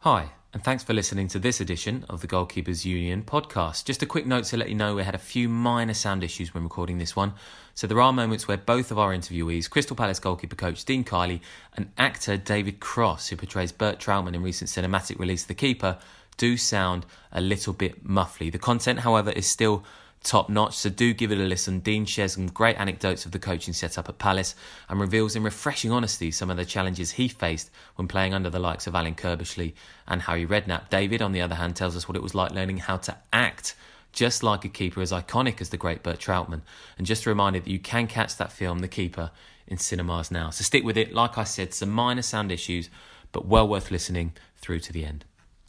Hi, and thanks for listening to this edition of the Goalkeepers Union podcast. Just a quick note to let you know we had a few minor sound issues when recording this one. So there are moments where both of our interviewees, Crystal Palace goalkeeper coach Dean Kiely and actor David Cross, who portrays Bert Trautmann in recent cinematic release The Keeper, do sound a little bit muffly. The content, however, is still top-notch, so do give it a listen. Dean shares some great anecdotes of the coaching setup at Palace and reveals in refreshing honesty some of the challenges he faced when playing under the likes of Alan Kirbishley and Harry Redknapp. David, on the other hand, tells us what it was like learning how to act just like a keeper as iconic as the great Bert Trautmann. And just a reminder that you can catch that film, The Keeper, in cinemas now. So stick with it. Like I said, some minor sound issues, but well worth listening through to the end.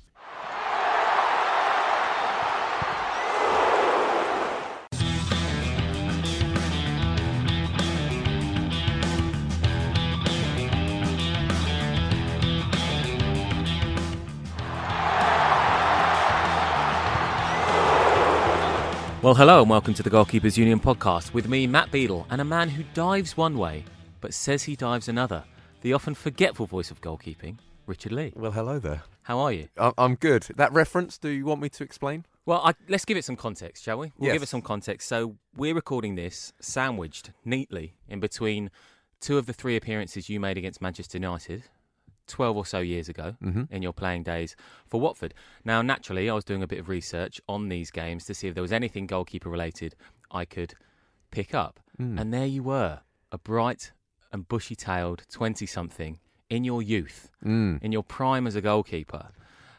Well, hello and welcome to the Goalkeepers Union podcast with me, Matt Beadle, and a man who dives one way but says he dives another, the often forgetful voice of goalkeeping, Richard Lee. Well, hello there. How are you? I'm good. That reference, do you want me to explain? Well, let's give it some context, shall we? We'll Yes. give it some context. So we're recording this sandwiched neatly in between two of the three appearances you made against Manchester United 12 or so years ago in your playing days for Watford. Now, naturally, I was doing a bit of research on these games to see if there was anything goalkeeper-related I could pick up. And there you were, a bright and bushy-tailed 20-something in your youth, in your prime as a goalkeeper.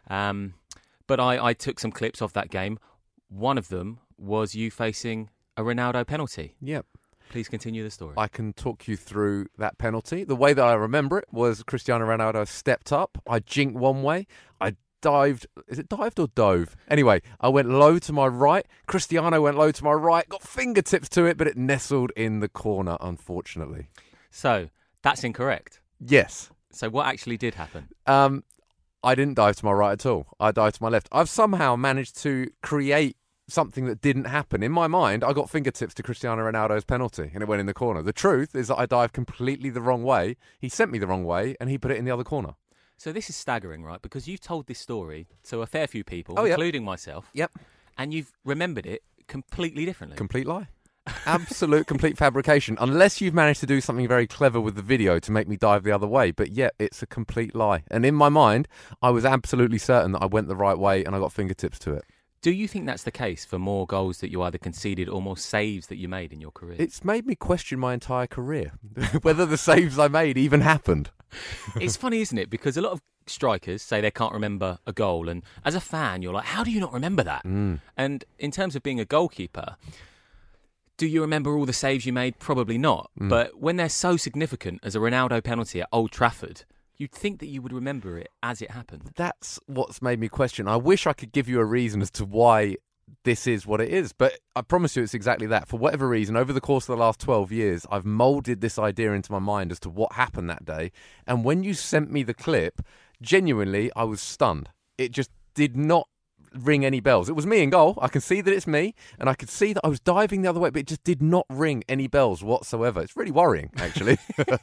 But I took some clips of that game. One of them was you facing a Ronaldo penalty. Yep. Please continue the story. I can talk you through that penalty. The way that I remember it was Cristiano Ronaldo stepped up. I jinked one way. I dived. Is it dived or dove? Anyway, I went low to my right. Cristiano went low to my right. Got fingertips to it, but it nestled in the corner, unfortunately. So, that's incorrect. Yes. So what actually did happen? I didn't dive to my right at all. I dived to my left. I've somehow managed to create something that didn't happen. In my mind, I got fingertips to Cristiano Ronaldo's penalty and it went in the corner. The truth is that I dived completely the wrong way. He sent me the wrong way and he put it in the other corner. So this is staggering, right? Because you've told this story to a fair few people, Oh, yep. including myself. Yep. And you've remembered it completely differently. Complete lie. Absolute complete fabrication. Unless you've managed to do something very clever with the video to make me dive the other way. But yet, it's a complete lie. And in my mind, I was absolutely certain that I went the right way and I got fingertips to it. Do you think that's the case for more goals that you either conceded or more saves that you made in your career? It's made me question my entire career, whether the saves I made even happened. It's funny, isn't it? Because a lot of strikers say they can't remember a goal. And as a fan, you're like, how do you not remember that? And in terms of being a goalkeeper, do you remember all the saves you made? Probably not. But when they're so significant as a Ronaldo penalty at Old Trafford, you'd think that you would remember it as it happened. That's what's made me question. I wish I could give you a reason as to why this is what it is, but I promise you it's exactly that. For whatever reason, over the course of the last 12 years, I've moulded this idea into my mind as to what happened that day. And when you sent me the clip, genuinely, I was stunned. It just did not ring any bells. It was me in goal. I can see that it's me, and I could see that I was diving the other way, but it just did not ring any bells whatsoever. It's really worrying, actually.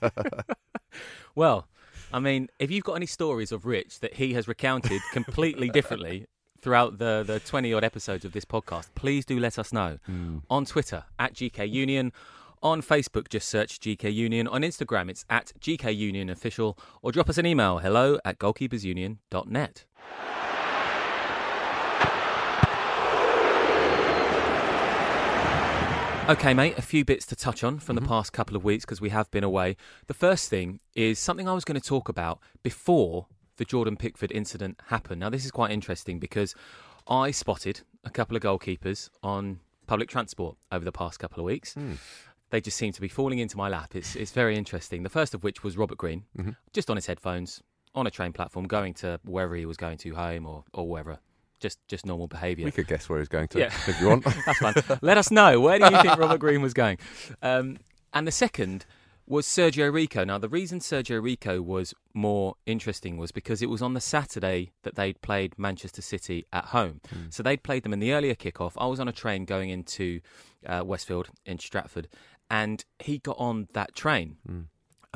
Well, I mean, if you've got any stories of Rich that he has recounted completely differently throughout the 20-odd episodes of this podcast, please do let us know. On Twitter, @GKUnion. On Facebook, just search GK Union. On Instagram, it's @GKUnionOfficial. Or drop us an email, hello@goalkeepersunion.net. Okay, mate, a few bits to touch on from the past couple of weeks because we have been away. The first thing is something I was going to talk about before the Jordan Pickford incident happened. Now, this is quite interesting because I spotted a couple of goalkeepers on public transport over the past couple of weeks. They just seem to be falling into my lap. It's very interesting. The first of which was Robert Green, just on his headphones, on a train platform, going to wherever he was going to, home or wherever. Just normal behaviour. We could guess where he's going to, if you want. That's fine. Let us know. Where do you think Robert Green was going? And the second was Sergio Rico. Now, the reason Sergio Rico was more interesting was because it was on the Saturday that they'd played Manchester City at home. So they'd played them in the earlier kickoff. I was on a train going into Westfield in Stratford, and he got on that train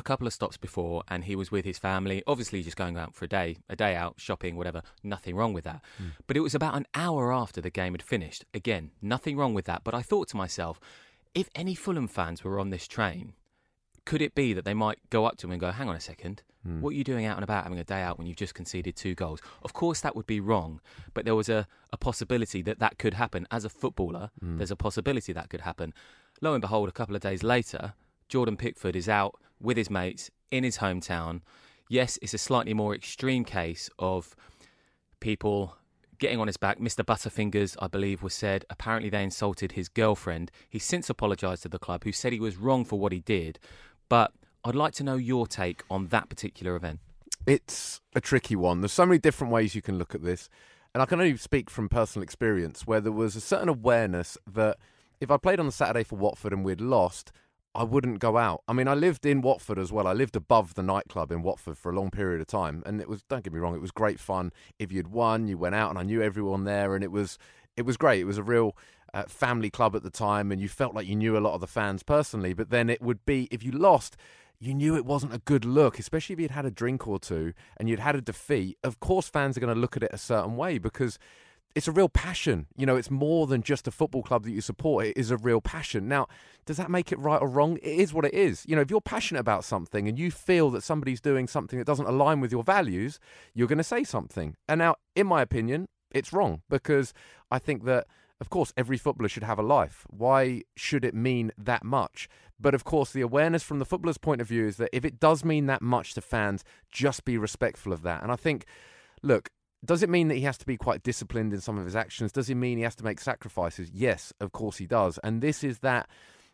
a couple of stops before, and he was with his family, obviously just going out for a day out, shopping, whatever, nothing wrong with that. But it was about an hour after the game had finished. Again, nothing wrong with that. But I thought to myself, if any Fulham fans were on this train, could it be that they might go up to him and go, hang on a second, what are you doing out and about having a day out when you've just conceded 2 goals? Of course, that would be wrong, but there was a possibility that could happen. As a footballer, there's a possibility that could happen. Lo and behold, a couple of days later, Jordan Pickford is out with his mates in his hometown. Yes, it's a slightly more extreme case of people getting on his back. Mr. Butterfingers, I believe, was said. Apparently they insulted his girlfriend. He's since apologised to the club, who said he was wrong for what he did. But I'd like to know your take on that particular event. It's a tricky one. There's so many different ways you can look at this. And I can only speak from personal experience, where there was a certain awareness that if I played on the Saturday for Watford and we'd lost, I wouldn't go out. I mean, I lived in Watford as well. I lived above the nightclub in Watford for a long period of time. And it was, don't get me wrong, it was great fun. If you'd won, you went out and I knew everyone there. And it was great. It was a real family club at the time. And you felt like you knew a lot of the fans personally. But then it would be, if you lost, you knew it wasn't a good look, especially if you'd had a drink or two and you'd had a defeat. Of course, fans are going to look at it a certain way because it's a real passion. You know, it's more than just a football club that you support. It is a real passion. Now, does that make it right or wrong? It is what it is. You know, if you're passionate about something and you feel that somebody's doing something that doesn't align with your values, you're going to say something. And now, in my opinion, it's wrong because I think that, of course, every footballer should have a life. Why should it mean that much? But, of course, the awareness from the footballer's point of view is that if it does mean that much to fans, just be respectful of that. And I think, look, does it mean that he has to be quite disciplined in some of his actions? Does it mean he has to make sacrifices? Yes, of course he does. And this is that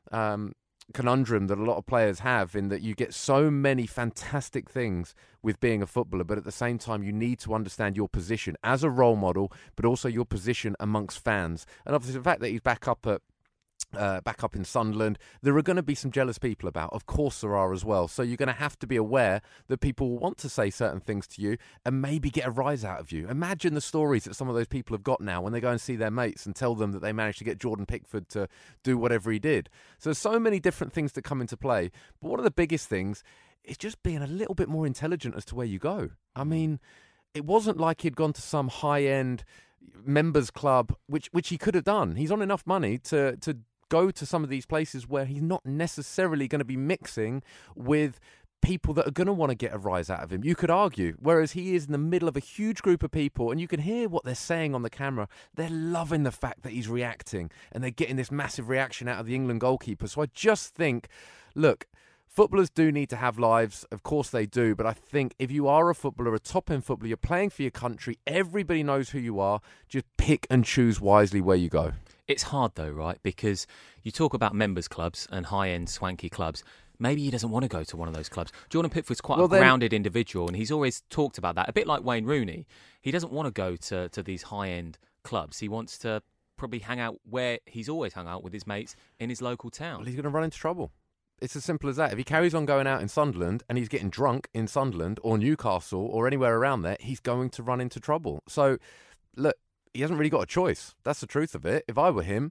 conundrum that a lot of players have, in that you get so many fantastic things with being a footballer, but at the same time you need to understand your position as a role model, but also your position amongst fans. And obviously the fact that he's back up in Sunderland, there are going to be some jealous people about. Of course there are as well. So you're going to have to be aware that people will want to say certain things to you and maybe get a rise out of you. Imagine the stories that some of those people have got now when they go and see their mates and tell them that they managed to get Jordan Pickford to do whatever he did. So many different things that come into play. But one of the biggest things is just being a little bit more intelligent as to where you go. I mean, it wasn't like he'd gone to some high-end members club, which he could have done. He's on enough money to go to some of these places where he's not necessarily going to be mixing with people that are going to want to get a rise out of him. You could argue, whereas he is in the middle of a huge group of people and you can hear what they're saying on the camera. They're loving the fact that he's reacting and they're getting this massive reaction out of the England goalkeeper. So I just think, look, footballers do need to have lives. Of course they do. But I think if you are a footballer, a top-end footballer, you're playing for your country, everybody knows who you are. Just pick and choose wisely where you go. It's hard though, right? Because you talk about members clubs and high-end swanky clubs. Maybe he doesn't want to go to one of those clubs. Jordan Pickford's quite a grounded individual, and he's always talked about that. A bit like Wayne Rooney. He doesn't want to go to these high-end clubs. He wants to probably hang out where he's always hung out with his mates in his local town. Well, he's going to run into trouble. It's as simple as that. If he carries on going out in Sunderland and he's getting drunk in Sunderland or Newcastle or anywhere around there, he's going to run into trouble. So, look, he hasn't really got a choice. That's the truth of it. If I were him,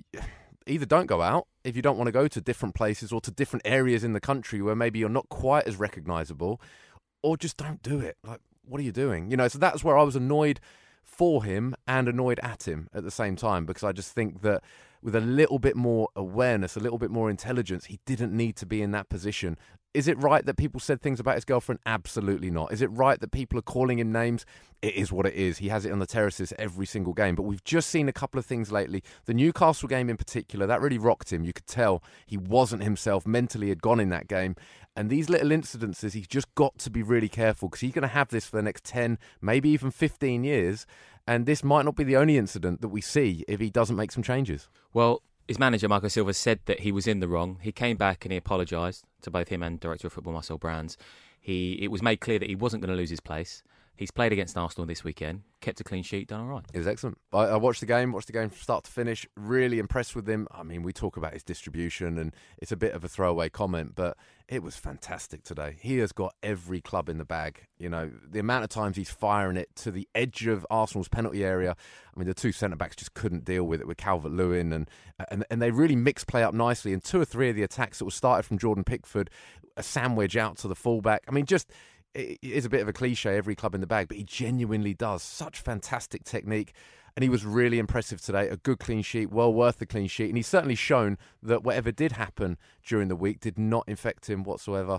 either don't go out if you don't want to go to different places or to different areas in the country where maybe you're not quite as recognisable, or just don't do it. Like, what are you doing? You know, so that's where I was annoyed for him and annoyed at him at the same time, because I just think that with a little bit more awareness, a little bit more intelligence, he didn't need to be in that position. Is it right that people said things about his girlfriend? Absolutely not. Is it right that people are calling him names? It is what it is. He has it on the terraces every single game. But we've just seen a couple of things lately. The Newcastle game in particular, that really rocked him. You could tell he wasn't himself. Mentally had gone in that game. And these little incidences, he's just got to be really careful, because he's going to have this for the next 10, maybe even 15 years. And this might not be the only incident that we see if he doesn't make some changes. Well, his manager, Marco Silva, said that he was in the wrong. He came back and he apologised to both him and Director of Football Marcel Brands. It was made clear that he wasn't going to lose his place. He's played against Arsenal this weekend, kept a clean sheet, done all right. It was excellent. I watched the game from start to finish. Really impressed with him. I mean, we talk about his distribution, and it's a bit of a throwaway comment, but it was fantastic today. He has got every club in the bag. You know, the amount of times he's firing it to the edge of Arsenal's penalty area. I mean, the two centre-backs just couldn't deal with it with Calvert-Lewin, and they really mixed play up nicely. And 2 or 3 of the attacks that were started from Jordan Pickford, a sandwich out to the fullback. I mean, just... It is a bit of a cliche, every club in the bag, but he genuinely does. Such fantastic technique, and he was really impressive today. A good clean sheet, well worth the clean sheet, and he's certainly shown that whatever did happen during the week did not affect him whatsoever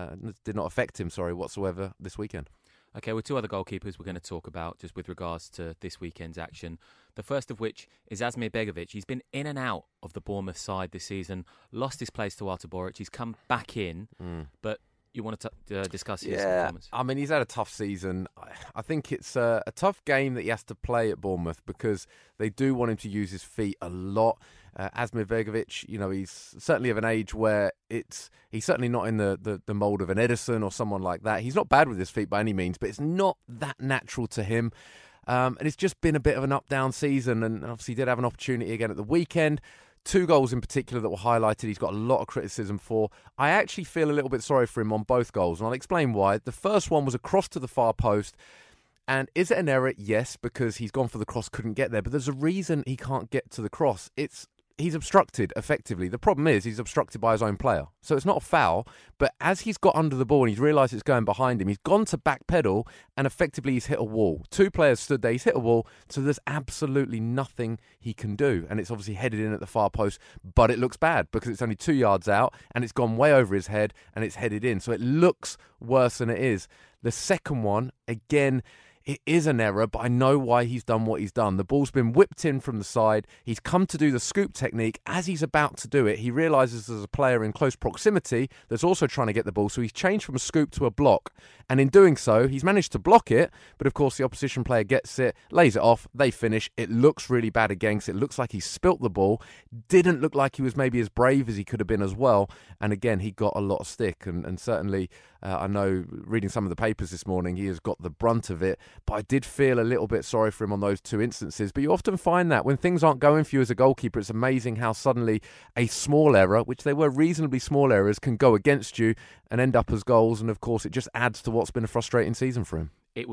this weekend. Okay, with 2 other goalkeepers we're going to talk about just with regards to this weekend's action. The first of which is Asmir Begovic. He's been in and out of the Bournemouth side this season, lost his place to Artur Boruc. He's come back in, but... You want to discuss his performance? I mean, he's had a tough season. I think it's a tough game that he has to play at Bournemouth because they do want him to use his feet a lot. Asmir Begovic, you know, he's certainly of an age where he's certainly not in the mould of an Ederson or someone like that. He's not bad with his feet by any means, but it's not that natural to him. And it's just been a bit of an up-down season, and obviously he did have an opportunity again at the weekend. 2 goals in particular that were highlighted he's got a lot of criticism for. I actually feel a little bit sorry for him on both goals, and I'll explain why. The first one was a cross to the far post, and is it an error? Yes, because he's gone for the cross, couldn't get there, but there's a reason he can't get to the cross. He's obstructed, effectively. The problem is he's obstructed by his own player. So it's not a foul, but as he's got under the ball and he's realised it's going behind him, he's gone to backpedal and effectively he's hit a wall. 2 players stood there, he's hit a wall, so there's absolutely nothing he can do. And it's obviously headed in at the far post, but it looks bad because it's only 2 yards out and it's gone way over his head and it's headed in. So it looks worse than it is. The second one, again... It is an error, but I know why he's done what he's done. The ball's been whipped in from the side. He's come to do the scoop technique. As he's about to do it, he realises there's a player in close proximity that's also trying to get the ball. So he's changed from a scoop to a block. And in doing so, he's managed to block it. But of course, the opposition player gets it, lays it off. They finish. It looks really bad against. It looks like he spilt the ball. Didn't look like he was maybe as brave as he could have been as well. And again, he got a lot of stick. And certainly, I know reading some of the papers this morning, he has got the brunt of it. But I did feel a little bit sorry for him on those 2 instances. But you often find that when things aren't going for you as a goalkeeper, it's amazing how suddenly a small error, which they were reasonably small errors, can go against you and end up as goals. And of course, it just adds to what's been a frustrating season for him.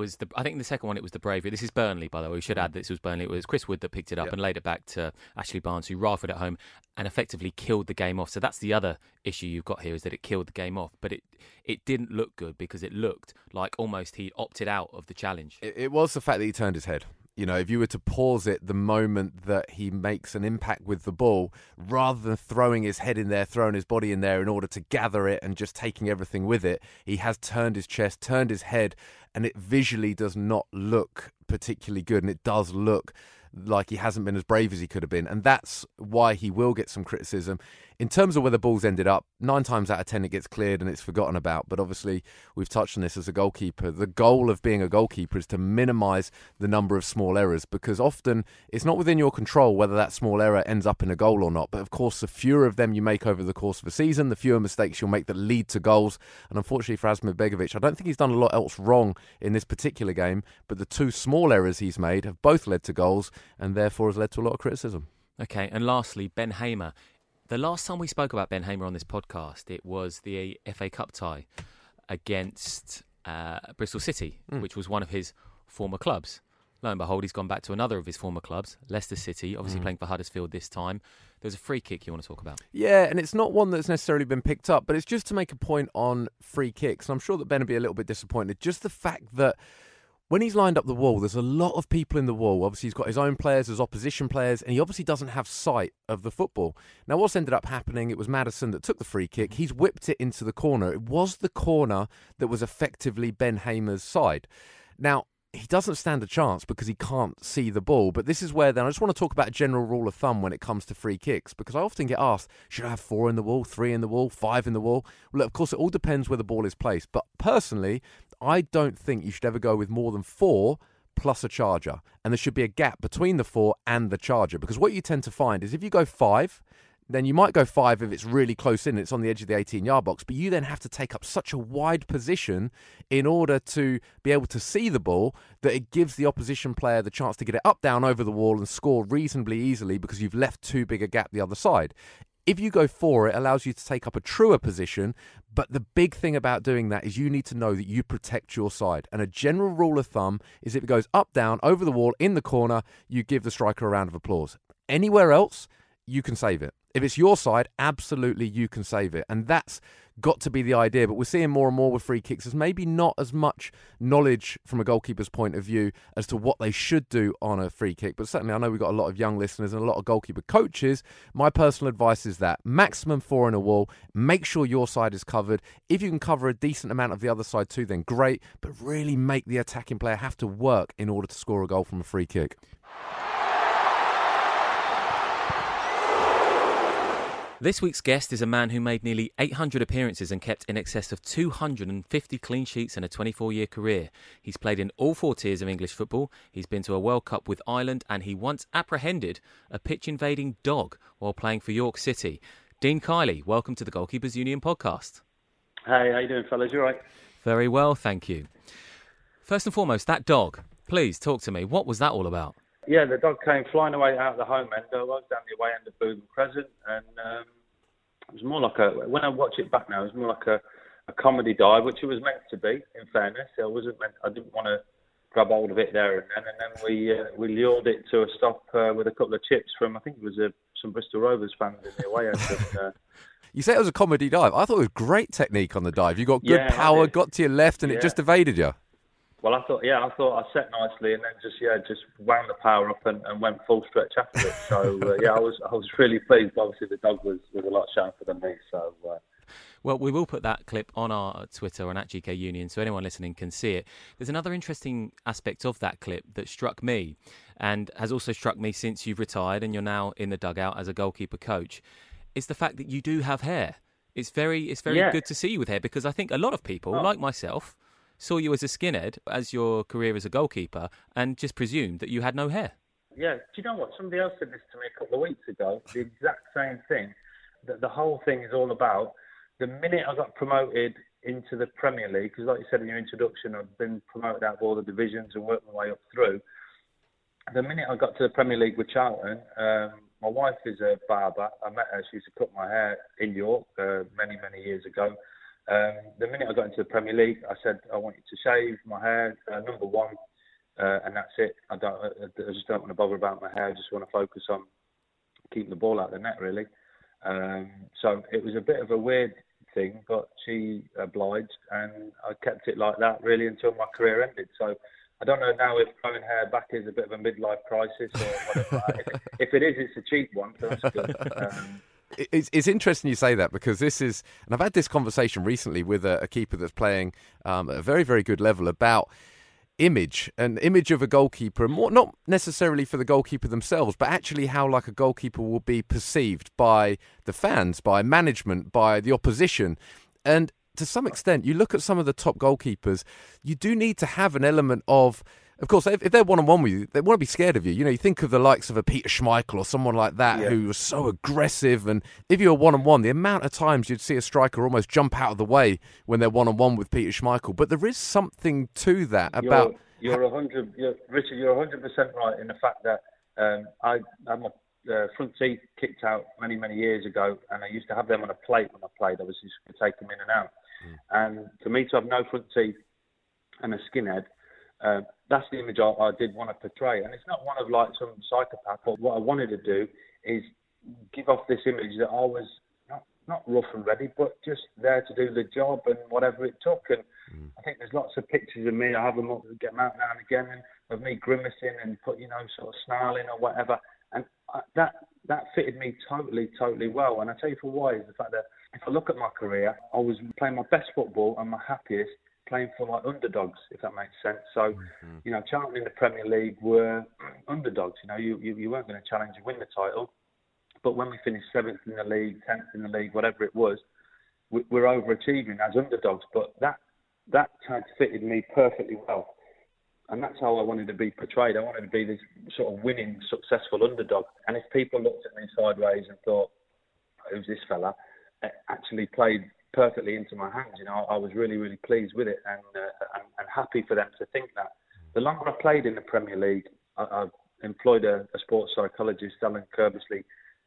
I think the second one, it was the bravery. This is Burnley, by the way. We should add this was Burnley. It was Chris Wood that picked it up and laid it back to Ashley Barnes, who rifled it home and effectively killed the game off. So that's the other issue you've got here, is that it killed the game off. But it didn't look good because it looked like almost he opted out of the challenge. It was the fact that he turned his head. You know, if you were to pause it the moment that he makes an impact with the ball, rather than throwing his head in there, throwing his body in there in order to gather it and just taking everything with it, he has turned his chest, turned his head, and it visually does not look particularly good. And it does look like he hasn't been as brave as he could have been. And that's why he will get some criticism. In terms of where the ball's ended up, 9 times out of 10 it gets cleared and it's forgotten about. But obviously, we've touched on this as a goalkeeper. The goal of being a goalkeeper is to minimise the number of small errors, because often it's not within your control whether that small error ends up in a goal or not. But of course, the fewer of them you make over the course of a season, the fewer mistakes you'll make that lead to goals. And unfortunately for Asmir Begovic, I don't think he's done a lot else wrong in this particular game, but the 2 small errors he's made have both led to goals and therefore has led to a lot of criticism. Okay, and lastly, Ben Hamer. The last time we spoke about Ben Hamer on this podcast, it was the FA Cup tie against Bristol City, which was one of his former clubs. Lo and behold, he's gone back to another of his former clubs, Leicester City, obviously playing for Huddersfield this time. There's a free kick you want to talk about. Yeah, and it's not one that's necessarily been picked up, but it's just to make a point on free kicks. And I'm sure that Ben will be a little bit disappointed. Just the fact that when he's lined up the wall, there's a lot of people in the wall. Obviously, he's got his own players, there's opposition players, and he obviously doesn't have sight of the football. Now, what's ended up happening, it was Maddison that took the free kick. He's whipped it into the corner. It was the corner that was effectively Ben Hamer's side. Now, he doesn't stand a chance because he can't see the ball. But this is where then I just want to talk about a general rule of thumb when it comes to free kicks, because I often get asked, should I have 4 in the wall, 3 in the wall, 5 in the wall? Well, of course, it all depends where the ball is placed. But personally, I don't think you should ever go with more than 4 plus a charger. And there should be a gap between the 4 and the charger, because what you tend to find is if you go 5, then you might go 5 if it's really close in, it's on the edge of the 18-yard box, but you then have to take up such a wide position in order to be able to see the ball that it gives the opposition player the chance to get it up, down, over the wall and score reasonably easily because you've left too big a gap the other side. If you go 4, it allows you to take up a truer position, but the big thing about doing that is you need to know that you protect your side. And a general rule of thumb is if it goes up, down, over the wall, in the corner, you give the striker a round of applause. Anywhere else, you can save it. If it's your side, absolutely you can save it. And that's got to be the idea. But we're seeing more and more with free kicks. There's maybe not as much knowledge from a goalkeeper's point of view as to what they should do on a free kick. But certainly I know we've got a lot of young listeners and a lot of goalkeeper coaches. My personal advice is that maximum 4 in a wall. Make sure your side is covered. If you can cover a decent amount of the other side too, then great. But really make the attacking player have to work in order to score a goal from a free kick. This week's guest is a man who made nearly 800 appearances and kept in excess of 250 clean sheets in a 24-year career. He's played in all 4 tiers of English football. He's been to a World Cup with Ireland, and he once apprehended a pitch-invading dog while playing for York City. Dean Kiely, welcome to the Goalkeepers Union podcast. Hey, how you doing, fellas? You all right? Very well, thank you. First and foremost, that dog. Please talk to me. What was that all about? Yeah, the dog came flying away out of the home end. I was down the away end of Bootham Crescent, and it was more like when I watch it back now, it was more like a comedy dive, which it was meant to be, in fairness. I didn't want to grab hold of it there and then we lured it to a stop with a couple of chips from, I think it was some Bristol Rovers fans in the away end. And, you say it was a comedy dive. I thought it was great technique on the dive. You got good power, got to your left, and it just evaded you. Well, I thought I set nicely and then just wound the power up and went full stretch after it. So I was really pleased. Obviously, the dog was a lot sharper than me. So. Well, we will put that clip on our Twitter and at GK Union so anyone listening can see it. There's another interesting aspect of that clip that struck me and has also struck me since you've retired and you're now in the dugout as a goalkeeper coach. It's the fact that you do have hair. It's very good to see you with hair because I think a lot of people, like myself, saw you as a skinhead as your career as a goalkeeper and just presumed that you had no hair. Yeah, do you know what? Somebody else said this to me a couple of weeks ago, the exact same thing, that the whole thing is all about the minute I got promoted into the Premier League, because like you said in your introduction, I've been promoted out of all the divisions and worked my way up through. The minute I got to the Premier League with Charlton, my wife is a barber. I met her, she used to cut my hair in York many, many years ago. The minute I got into the Premier League, I said, I want you to shave my hair, number 1, and that's it. I just don't want to bother about my hair. I just want to focus on keeping the ball out of the net, really. So it was a bit of a weird thing, but she obliged, and I kept it like that, really, until my career ended. So I don't know now if growing hair back is a bit of a midlife crisis or whatever. If it is, it's a cheap one, so that's good. It's interesting you say that because this is, and I've had this conversation recently with a keeper that's playing at a very, very good level about image of a goalkeeper, and more, not necessarily for the goalkeeper themselves, but actually how like a goalkeeper will be perceived by the fans, by management, by the opposition. And to some extent, you look at some of the top goalkeepers, you do need to have an element of course, if they're one-on-one with you, they want to be scared of you. You know, you think of the likes of a Peter Schmeichel or someone like that who was so aggressive. And if you're one-on-one, the amount of times you'd see a striker almost jump out of the way when they're one-on-one with Peter Schmeichel. But there is something to that about... Richard, you're 100% right in the fact that I had my front teeth kicked out many, many years ago, and I used to have them on a plate when I played. I was just going to take them in and out. And for me to have no front teeth and a skinhead, that's the image I did want to portray. And it's not one of like some psychopath, but what I wanted to do is give off this image that I was not rough and ready, but just there to do the job and whatever it took. And I think there's lots of pictures of me. I have them up, get them out now and again, and of me grimacing and sort of snarling or whatever. And that fitted me totally well. And I tell you for why is the fact that if I look at my career, I was playing my best football and my happiest playing for like underdogs, if that makes sense. So, Charlton in the Premier League were underdogs. You weren't going to challenge and win the title. But when we finished 7th in the league, 10th in the league, whatever it was, we're overachieving as underdogs. But that had fitted me perfectly well. And that's how I wanted to be portrayed. I wanted to be this sort of winning, successful underdog. And if people looked at me sideways and thought, who's this fella, actually played perfectly into my hands. I was really, really pleased with it and happy for them to think that. The longer I played in the Premier League, I employed a sports psychologist, Alan Kirbysley.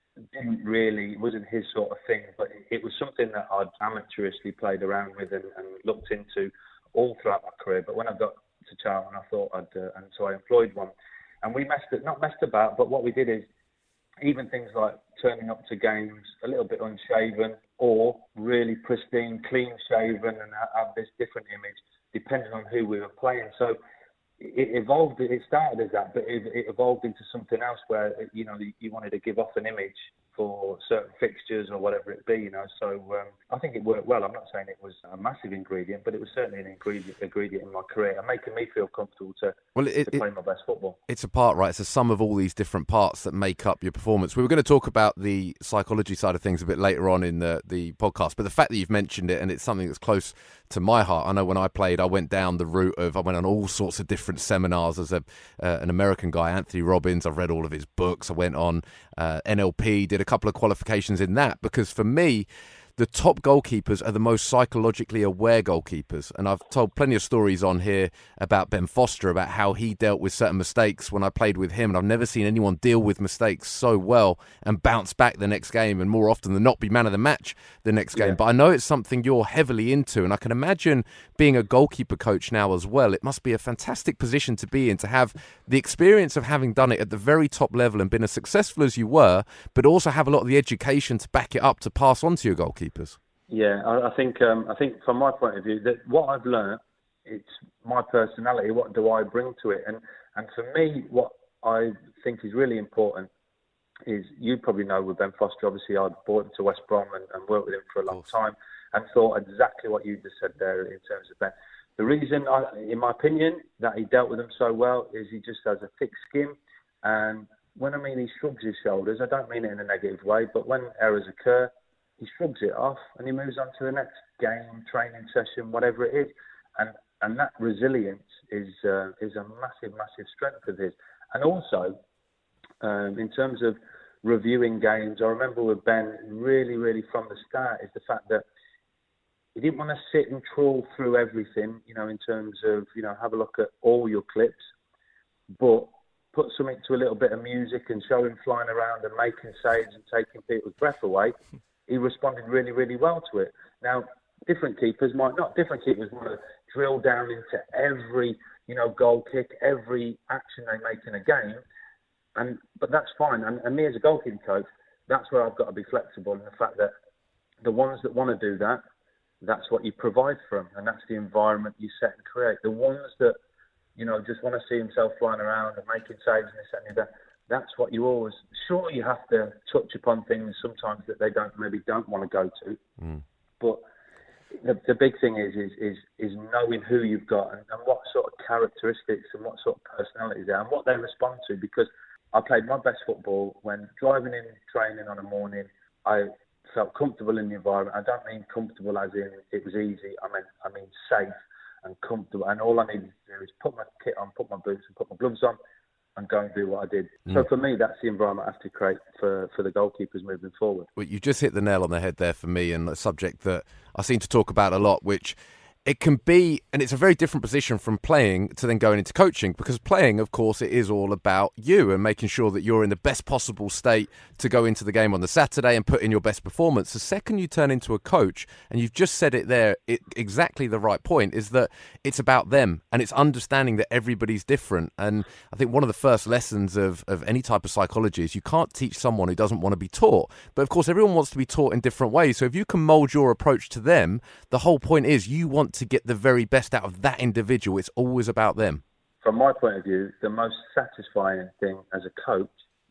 It wasn't his sort of thing, but it was something that I'd amateurishly played around with and looked into all throughout my career. But when I got to Charlton, I thought and so I employed one. And we not messed about, but what we did is even things like turning up to games a little bit unshaven or really pristine, clean shaven and have this different image depending on who we were playing. So it evolved. It started as that, but it evolved into something else where you wanted to give off an image for certain fixtures or whatever it be. So I think it worked well. I'm not saying it was a massive ingredient, but it was certainly an ingredient in my career and making me feel comfortable to play my best football. It's a part, right? It's a sum of all these different parts that make up your performance. We were going to talk about the psychology side of things a bit later on in the podcast, but the fact that you've mentioned it and it's something that's close to my heart. I know when I played, I went down the route of, I went on all sorts of different seminars as an American guy, Anthony Robbins. I've read all of his books. I went on NLP, did a couple of qualifications in that, because for me, the top goalkeepers are the most psychologically aware goalkeepers. And I've told plenty of stories on here about Ben Foster, about how he dealt with certain mistakes when I played with him. And I've never seen anyone deal with mistakes so well and bounce back the next game and more often than not be man of the match the next game. Yeah. But I know it's something you're heavily into. And I can imagine being a goalkeeper coach now as well. It must be a fantastic position to be in, to have the experience of having done it at the very top level and been as successful as you were, but also have a lot of the education to back it up, to pass on to your goalkeepers. Yeah, I think from my point of view, that what I've learned, it's my personality. What do I bring to it? And for me, what I think is really important is, you probably know with Ben Foster, obviously I brought him to West Brom and worked with him for a long time and thought exactly what you just said there in terms of Ben. The reason, in my opinion, that he dealt with them so well is he just has a thick skin. And when I mean he shrugs his shoulders, I don't mean it in a negative way, but when errors occur, he shrugs it off and he moves on to the next game, training session, whatever it is. And that resilience is a massive, massive strength of his. And also, in terms of reviewing games, I remember with Ben, really, really from the start, is the fact that he didn't want to sit and trawl through everything, in terms of, have a look at all your clips, but put something to a little bit of music and show him flying around and making saves and taking people's breath away. He responded really, really well to it. Now, different keepers want to drill down into every, goal kick, every action they make in a game. But that's fine. And me as a goalkeeping coach, that's where I've got to be flexible in the fact that the ones that want to do that, that's what you provide for them. And that's the environment you set and create. The ones that, just want to see himself flying around and making saves and this and that, that's what you always... Sure, you have to touch upon things sometimes that they don't want to go to. But the big thing is knowing who you've got and what sort of characteristics and what sort of personalities they are and what they respond to. Because I played my best football when driving in training on a morning. I felt comfortable in the environment. I don't mean comfortable as in it was easy. I mean safe and comfortable. And all I needed to do is put my kit on, put my boots and put my gloves on, and go and do what I did. So for me, that's the environment I have to create for the goalkeepers moving forward. Well, you just hit the nail on the head there for me, and a subject that I seem to talk about a lot, which it can be, and it's a very different position from playing to then going into coaching, because playing, of course, it is all about you and making sure that you're in the best possible state to go into the game on the Saturday and put in your best performance. The second you turn into a coach, and you've just said it there, exactly the right point, is that it's about them and it's understanding that everybody's different. And I think one of the first lessons of any type of psychology is you can't teach someone who doesn't want to be taught. But of course, everyone wants to be taught in different ways. So if you can mould your approach to them, the whole point is you want to get the very best out of that individual. It's always about them. From my point of view, the most satisfying thing as a coach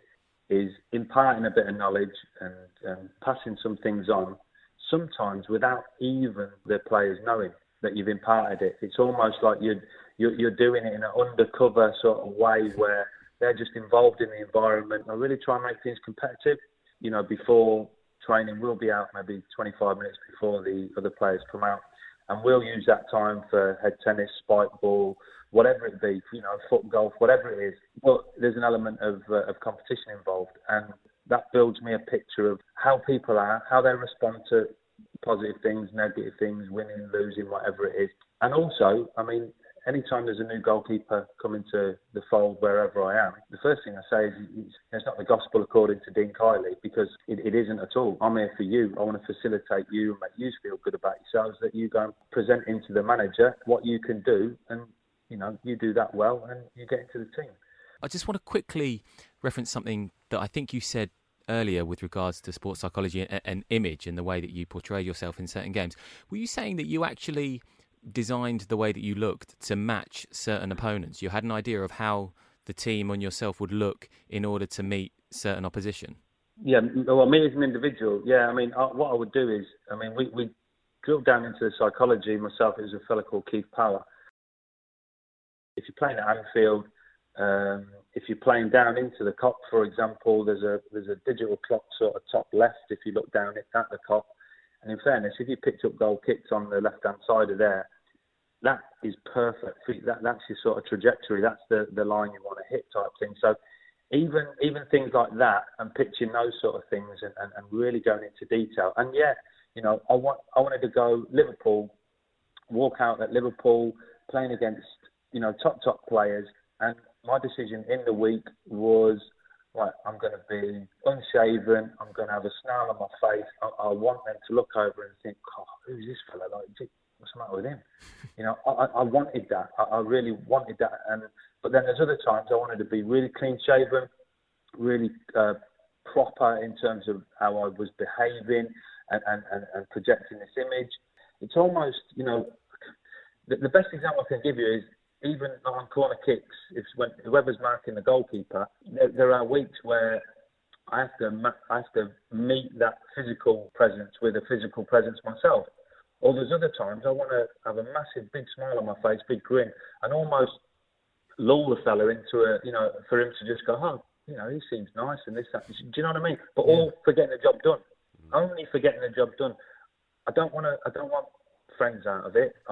is imparting a bit of knowledge and passing some things on, sometimes without even the players knowing that you've imparted it. It's almost like you're doing it in an undercover sort of way where they're just involved in the environment. I really try and make things competitive. Before training, we'll be out maybe 25 minutes before the other players come out. And we'll use that time for head tennis, spike ball, whatever it be, foot golf, whatever it is. But there's an element of competition involved. And that builds me a picture of how people are, how they respond to positive things, negative things, winning, losing, whatever it is. And also, I mean, anytime there's a new goalkeeper coming to the fold wherever I am, the first thing I say is it's not the gospel according to Dean Kiley, because it isn't at all. I'm here for you. I want to facilitate you and make you feel good about yourselves, that you go and present into the manager what you can do, and you do that well and you get into the team. I just want to quickly reference something that I think you said earlier with regards to sports psychology and image and the way that you portray yourself in certain games. Were you saying that you actually designed the way that you looked to match certain opponents? You had an idea of how the team and yourself would look in order to meet certain opposition? Yeah, well, me as an individual, yeah. I mean, what I would do is, we drilled down into the psychology. Myself, it was a fella called Keith Power. If you're playing at Anfield, if you're playing down into the Kop, for example, there's a digital clock sort of top left if you look down at the Kop. And in fairness, if you picked up goal kicks on the left-hand side of there, that is perfect. That's your sort of trajectory. That's the line you want to hit type thing. So even things like that and pitching those sort of things and really going into detail. And yeah, I wanted to go Liverpool, walk out at Liverpool, playing against, top players. And my decision in the week was, right, I'm going to be unshaven. I'm going to have a smile on my face. I want them to look over and think, oh, who's this fella? Like, what's the matter with him? I wanted that. I really wanted that. But then there's other times I wanted to be really clean shaven, really proper in terms of how I was behaving and projecting this image. It's almost, the best example I can give you is, even on corner kicks, when whoever's marking the goalkeeper, there are weeks where I have to meet that physical presence with a physical presence myself. Or there's other times I want to have a massive big smile on my face, big grin, and almost lull the fella into for him to just go, oh, he seems nice and this, that. Do you know what I mean? But all for getting the job done. Only for getting the job done. I don't want friends out of it.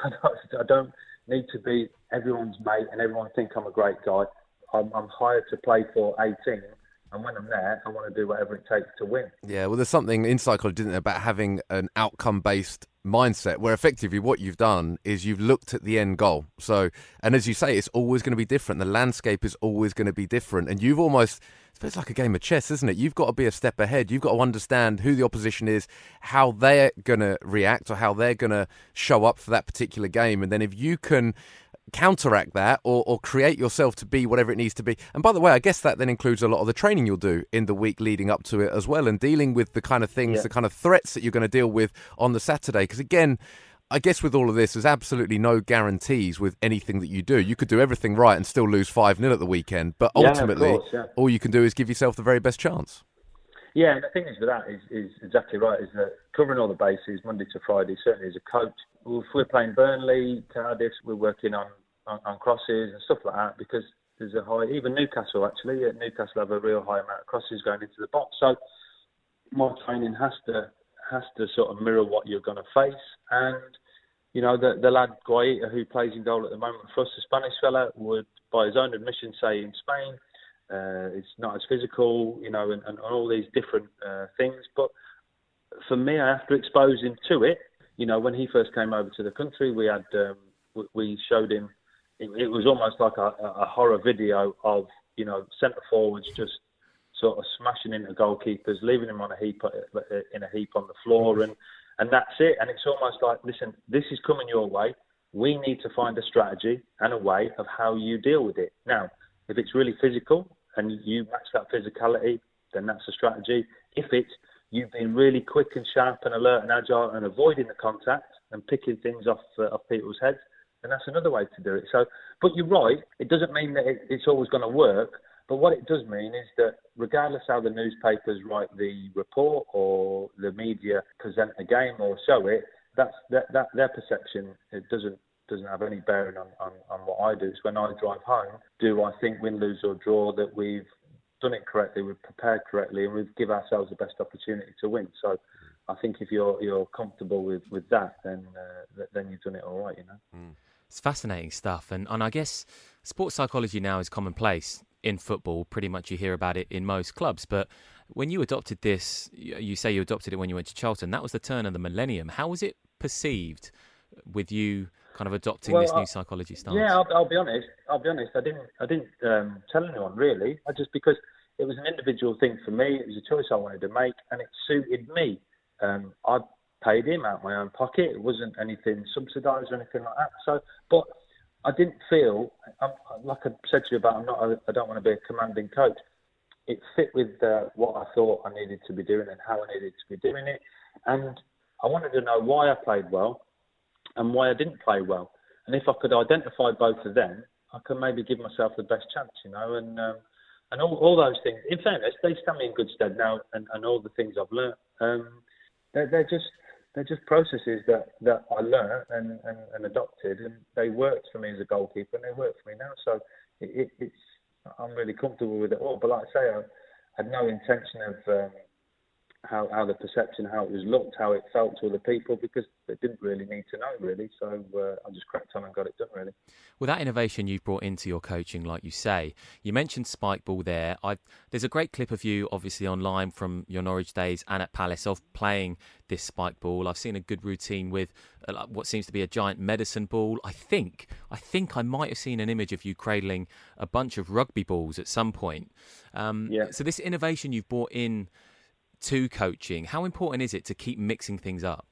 I don't need to be everyone's mate and everyone think I'm a great guy. I'm hired to play for a team, and when I'm there, I want to do whatever it takes to win. Yeah, well, there's something in psychology, isn't there, about having an outcome-based mindset where effectively what you've done is you've looked at the end goal. So, and as you say, it's always going to be different. The landscape is always going to be different. And you've almost, it's like a game of chess, isn't it? You've got to be a step ahead. You've got to understand who the opposition is, how they're going to react or how they're going to show up for that particular game. And then if you can counteract that or create yourself to be whatever it needs to be. And by the way, I guess that then includes a lot of the training you'll do in the week leading up to it as well, and dealing with the kind of things, the kind of threats that you're going to deal with on the Saturday. Because again, I guess with all of this, there's absolutely no guarantees with anything that you do. You could do everything right and still lose 5-0 at the weekend, but ultimately, all you can do is give yourself the very best chance. Yeah, and the thing is with that is exactly right, is that covering all the bases Monday to Friday, certainly as a coach. If we're playing Burnley, Cardiff, we're working on crosses and stuff like that, because there's a high, even Newcastle actually, Newcastle have a real high amount of crosses going into the box. So my training has to sort of mirror what you're going to face. And, the lad Guaita, who plays in goal at the moment for us, the Spanish fella, would, by his own admission, say in Spain, it's not as physical, and all these different things. But for me, I have to expose him to it. When he first came over to the country, we showed him. It was almost like a horror video of centre forwards just sort of smashing into goalkeepers, leaving him on a heap on the floor, and that's it. And it's almost like, listen, this is coming your way. We need to find a strategy and a way of how you deal with it. Now, if it's really physical and you match that physicality, then that's a strategy. If it's you've been really quick and sharp and alert and agile and avoiding the contact and picking things off people's heads, then that's another way to do it. So, but you're right, it doesn't mean that it's always going to work. But what it does mean is that regardless how the newspapers write the report or the media present a game or show it, that their perception, it doesn't have any bearing on what I do. It's when I drive home, do I think win, lose or draw that we've done it correctly, we've prepared correctly, and we've given ourselves the best opportunity to win. So I think if you're comfortable with that, then you've done it all right, It's fascinating stuff, and I guess sports psychology now is commonplace in football. Pretty much you hear about it in most clubs, but When you adopted this, you say you adopted it when you went to Charlton. That was the turn of the millennium. How was it perceived with you kind of adopting this new psychology stance? Yeah, I'll be honest. I didn't tell anyone really. Because it was an individual thing for me. It was a choice I wanted to make, and it suited me. I paid him out of my own pocket. It wasn't anything subsidised or anything like that. So, but I didn't feel, like I said to you about, I don't want to be a commanding coach. It fit with what I thought I needed to be doing and how I needed to be doing it. And I wanted to know why I played well and why I didn't play well. And if I could identify both of them, I could maybe give myself the best chance, and all those things. In fairness, they stand me in good stead now, and all the things I've learnt. They're just processes that I learnt and adopted, and they worked for me as a goalkeeper, and they work for me now. So it's I'm really comfortable with it all. But like I say, I had no intention of how the perception, how it was looked, how it felt to other people, because they didn't really need to know, really. So I just cracked on and got it done, really. Well, that innovation you've brought into your coaching, like you say, you mentioned spike ball there. There's a great clip of you, obviously, online from your Norwich days and at Palace of playing this spike ball. I've seen a good routine with what seems to be a giant medicine ball. I think I might have seen an image of you cradling a bunch of rugby balls at some point. So this innovation you've brought in to coaching, how important is it to keep mixing things up?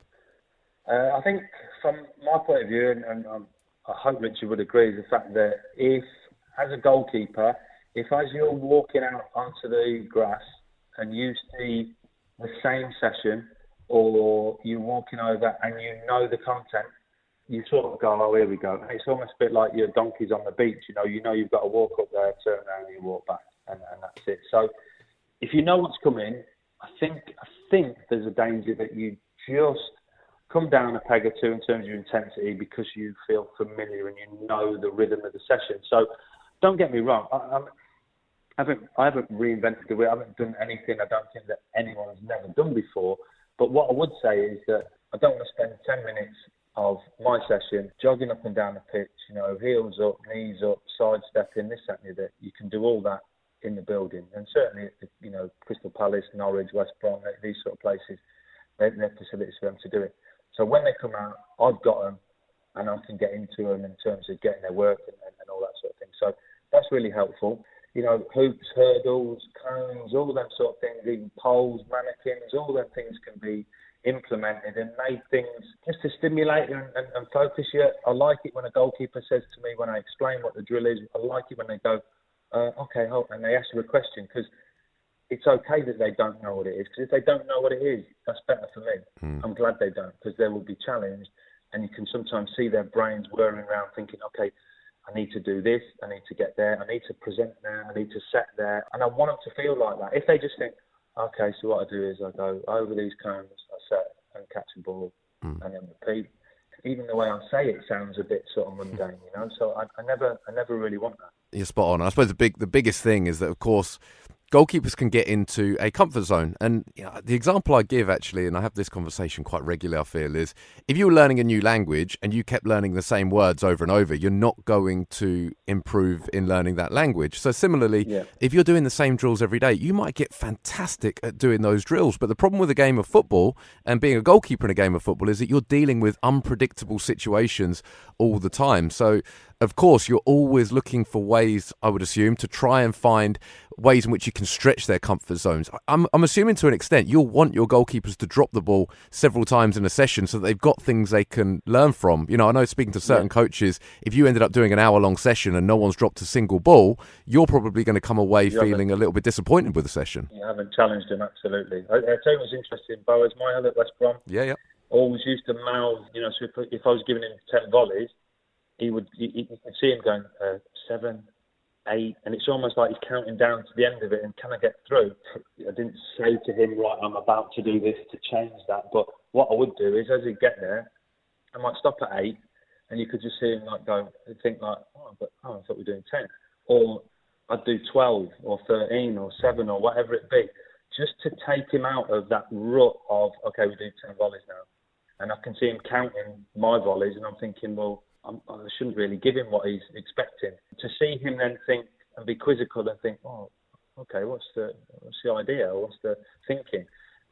I think from my point of view, and I hope Richard would agree, is the fact that if, as a goalkeeper, if as you're walking out onto the grass and you see the same session, or you're walking over and you know the content, you sort of go, oh, here we go. And it's almost a bit like your donkeys on the beach, you know you've got to walk up there, turn around and you walk back, and that's it. So if you know what's coming, I think there's a danger that you just come down a peg or two in terms of your intensity because you feel familiar and you know the rhythm of the session. So don't get me wrong, I haven't reinvented the wheel. I haven't done anything I don't think that anyone's never done before. But what I would say is that I don't want to spend 10 minutes of my session jogging up and down the pitch, heels up, knees up, sidestepping, this, that, and the other. You can do all that in the building, and certainly, Crystal Palace, Norwich, West Brom, these sort of places, they're facilities for them to do it. So when they come out, I've got them, and I can get into them in terms of getting their work and all that sort of thing. So that's really helpful. Hoops, hurdles, cones, all them sort of things, even poles, mannequins, all them things can be implemented and made things just to stimulate you and focus you. I like it when a goalkeeper says to me, when I explain what the drill is, I like it when they go, okay, and they ask you a question, because it's okay that they don't know what it is, because if they don't know what it is, that's better for me. I'm glad they don't, because they will be challenged, and you can sometimes see their brains whirring around thinking, okay, I need to do this, I need to get there, I need to present there, I need to set there, and I want them to feel like that. If they just think, okay, so what I do is I go over these cones, I set and catch a ball, and then repeat. Even the way I say it sounds a bit sort of mundane, So I never really want that. You're spot on. I suppose the biggest thing is that, of course, goalkeepers can get into a comfort zone. And the example I give, actually, and I have this conversation quite regularly, I feel, is if you were learning a new language and you kept learning the same words over and over, you're not going to improve in learning that language. So similarly, if you're doing the same drills every day, you might get fantastic at doing those drills. But the problem with a game of football and being a goalkeeper in a game of football is that you're dealing with unpredictable situations all the time. So of course, you're always looking for ways, I would assume, to try and find ways in which you can stretch their comfort zones. I'm assuming to an extent you'll want your goalkeepers to drop the ball several times in a session so that they've got things they can learn from. I know speaking to certain coaches, if you ended up doing an hour-long session and no one's dropped a single ball, you're probably going to come away feeling a little bit disappointed with the session. You haven't challenged him, absolutely. I tell you what's interesting, Boaz Myhill at West Brom, always used to mouth, so if I was giving him 10 volleys, you could see him going 7, 8, and it's almost like he's counting down to the end of it and can I get through? I didn't say to him, right, I'm about to do this to change that, but what I would do is as he'd get there, I might stop at 8, and you could just see him think I thought we were doing 10. Or I'd do 12 or 13 or 7 or whatever it be, just to take him out of that rut of, okay, we do 10 volleys now. And I can see him counting my volleys, and I'm thinking, well, I shouldn't really give him what he's expecting. To see him then think and be quizzical and think, okay, what's the idea, or what's the thinking?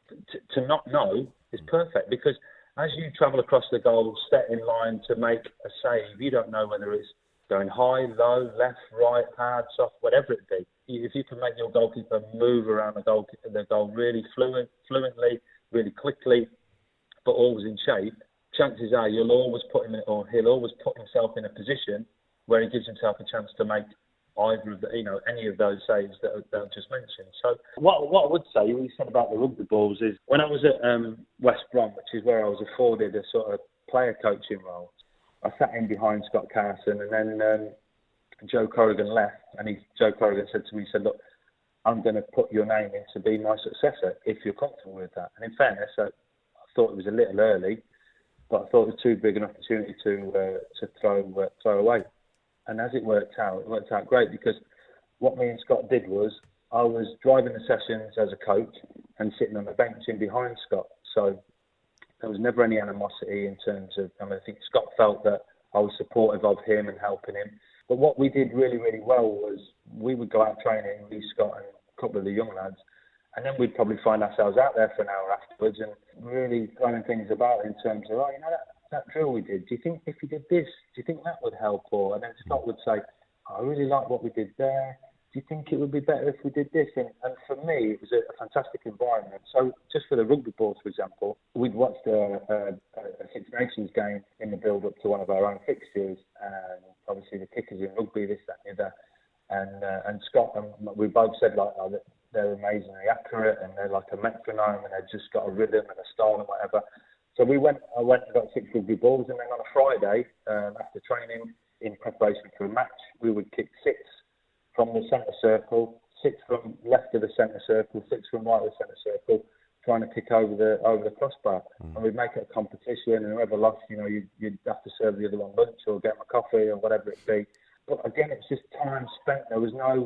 To not know is perfect, because as you travel across the goal, set in line to make a save, you don't know whether it's going high, low, left, right, hard, soft, whatever it be. If you can make your goalkeeper move around the goal really fluently, really quickly, but always in shape, chances are you'll always put him in, or he'll always put himself in a position where he gives himself a chance to make either of the, any of those saves that I've just mentioned. So what I would say, what you said about the rugby balls, is when I was at West Brom, which is where I was afforded a sort of player coaching role, I sat in behind Scott Carson, and then Joe Corrigan left, and Joe Corrigan said to me, he said, look, I'm going to put your name in to be my successor if you're comfortable with that. And in fairness, I thought it was a little early, but I thought it was too big an opportunity to throw away. And as it worked out great, because what me and Scott did was I was driving the sessions as a coach and sitting on the bench in behind Scott. So there was never any animosity in terms of, I think Scott felt that I was supportive of him and helping him. But what we did really, really well was we would go out training, me, Scott, and a couple of the young lads, and then we'd probably find ourselves out there for an hour afterwards and really throwing things about in terms of, that drill we did, do you think if you did this, do you think that would help? And then Scott would say, I really like what we did there. Do you think it would be better if we did this? And for me, it was a fantastic environment. So just for the rugby balls, for example, we'd watched a Six Nations game in the build-up to one of our own fixtures, and obviously the kickers in rugby, this, that, and the other. And Scott and we both said that they're amazingly accurate, and they're like a metronome, and they've just got a rhythm and a style and whatever. So I went and got 6 rugby balls, and then on a Friday, after training, in preparation for a match, we would kick 6 from the centre circle, 6 from left of the centre circle, 6 from right of the centre circle, trying to kick over the crossbar. And we'd make it a competition, and whoever lost, you'd have to serve the other one lunch or get them a coffee or whatever it be. But again, it's just time spent. There was no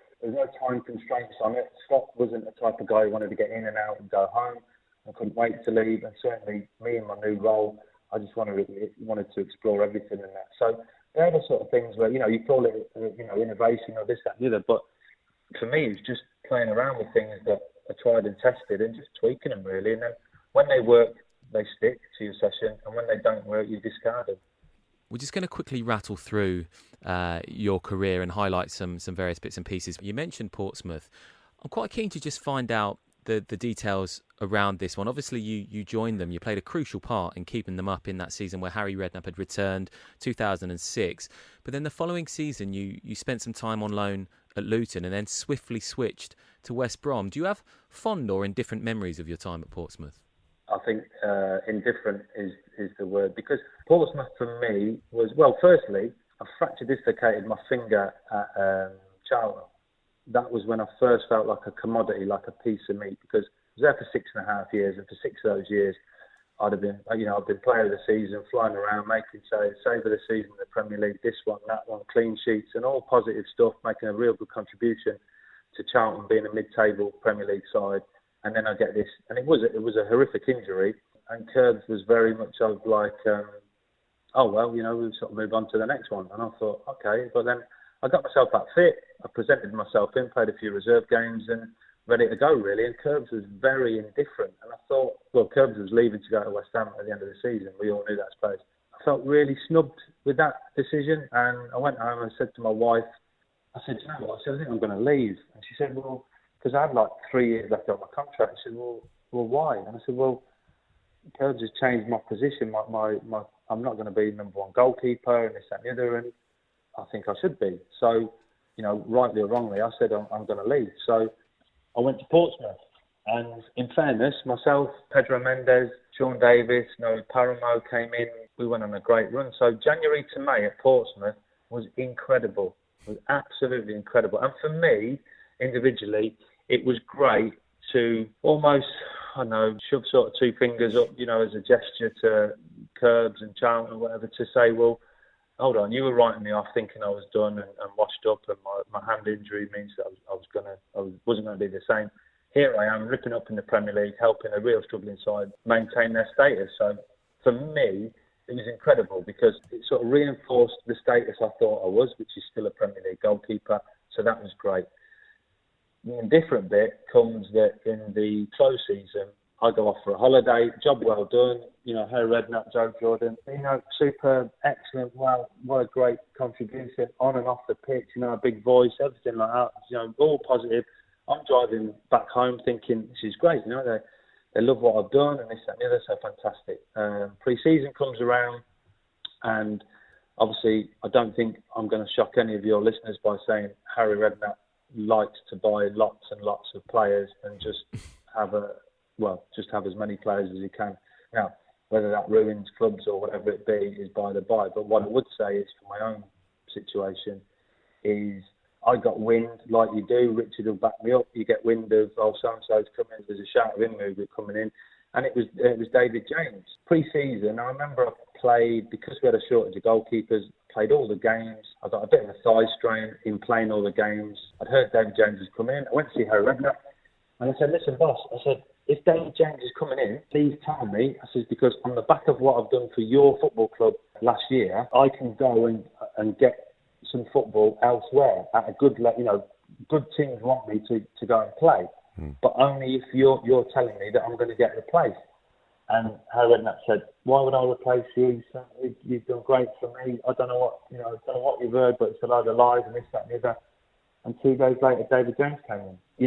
time constraints on it. Scott wasn't the type of guy who wanted to get in and out and go home. I couldn't wait to leave, and certainly me in my new role, I just wanted to explore everything in that. So they're the sort of things where, you call it, innovation or this, that, and the other, but for me, it's just playing around with things that are tried and tested and just tweaking them, really. And then when they work, they stick to your session, and when they don't work, you discard them. We're just going to quickly rattle through your career and highlight some various bits and pieces. You mentioned Portsmouth. I'm quite keen to just find out the details around this one. Obviously, you joined them. You played a crucial part in keeping them up in that season where Harry Redknapp had returned, 2006. But then the following season, you spent some time on loan at Luton and then swiftly switched to West Brom. Do you have fond or indifferent memories of your time at Portsmouth? I think indifferent is the word, because Portsmouth for me was, well, firstly, I fractured dislocated my finger at Charlton. That was when I first felt like a commodity, like a piece of meat, because I was there for 6.5 years, and for 6 of those years, I've been player of the season, flying around, making saves, save of the season in the Premier League, this one, that one, clean sheets, and all positive stuff, making a real good contribution to Charlton being a mid-table Premier League side. And then I get this, and it was a horrific injury, and Curbs was very much of like, we'll sort of move on to the next one. And I thought, okay, but then I got myself back fit. I presented myself in, played a few reserve games, and ready to go, really. And Curbs was very indifferent. And I thought, well, Curbs was leaving to go to West Ham at the end of the season. We all knew that space. I felt really snubbed with that decision. And I went home and said to my wife, I said, you know what? I said, I think I'm going to leave. And she said, well, because I had like 3 years left on my contract. She said, well, why? And I said, well, Curbs has changed my position. I'm not going to be number one goalkeeper and this, that, and the other. And I think I should be. So, rightly or wrongly, I said I'm going to leave. So I went to Portsmouth. And in fairness, myself, Pedro Mendes, Sean Davis, Noah Paramo came in. We went on a great run. So January to May at Portsmouth was incredible. It was absolutely incredible. And for me, individually, it was great to almost, shove sort of 2 fingers up, as a gesture to Curbs and Charlton or whatever, to say, well, hold on, you were writing me off thinking I was done and washed up, and my hand injury means that I wasn't going to be the same. Here I am, ripping up in the Premier League, helping a real struggling side maintain their status. So for me, it was incredible, because it sort of reinforced the status I thought I was, which is still a Premier League goalkeeper. So that was great. The different bit comes that in the close season, I go off for a holiday, job well done, Harry Redknapp, Joe Jordan, superb, excellent, wow, what a great contribution on and off the pitch, a big voice, everything like that, all positive. I'm driving back home thinking, this is great, they love what I've done and this, that and the other, so fantastic. Pre-season comes around and obviously I don't think I'm going to shock any of your listeners by saying Harry Redknapp likes to buy lots and lots of players and just have as many players as he can. Now, whether that ruins clubs or whatever it be is by the by. But what I would say is, for my own situation, is I got wind, like you do. Richard will back me up. You get wind of, so-and-so's coming. There's a shout of him coming in. And it was David James. Pre-season, I remember I played, because we had a shortage of goalkeepers, played all the games. I got a bit of a thigh strain in playing all the games. I'd heard David James was coming in. I went to see Harry Redknapp. And I said, listen, boss, if David James is coming in, please tell me. I said, because on the back of what I've done for your football club last year, I can go and get some football elsewhere at a good teams want me to go and play. But only if you're telling me that I'm going to get replaced. And Harry Redknapp said, why would I replace you? You've done great for me. I don't know what you've heard, but it's a load of lies and this, that and the other. And 2 days later, David James came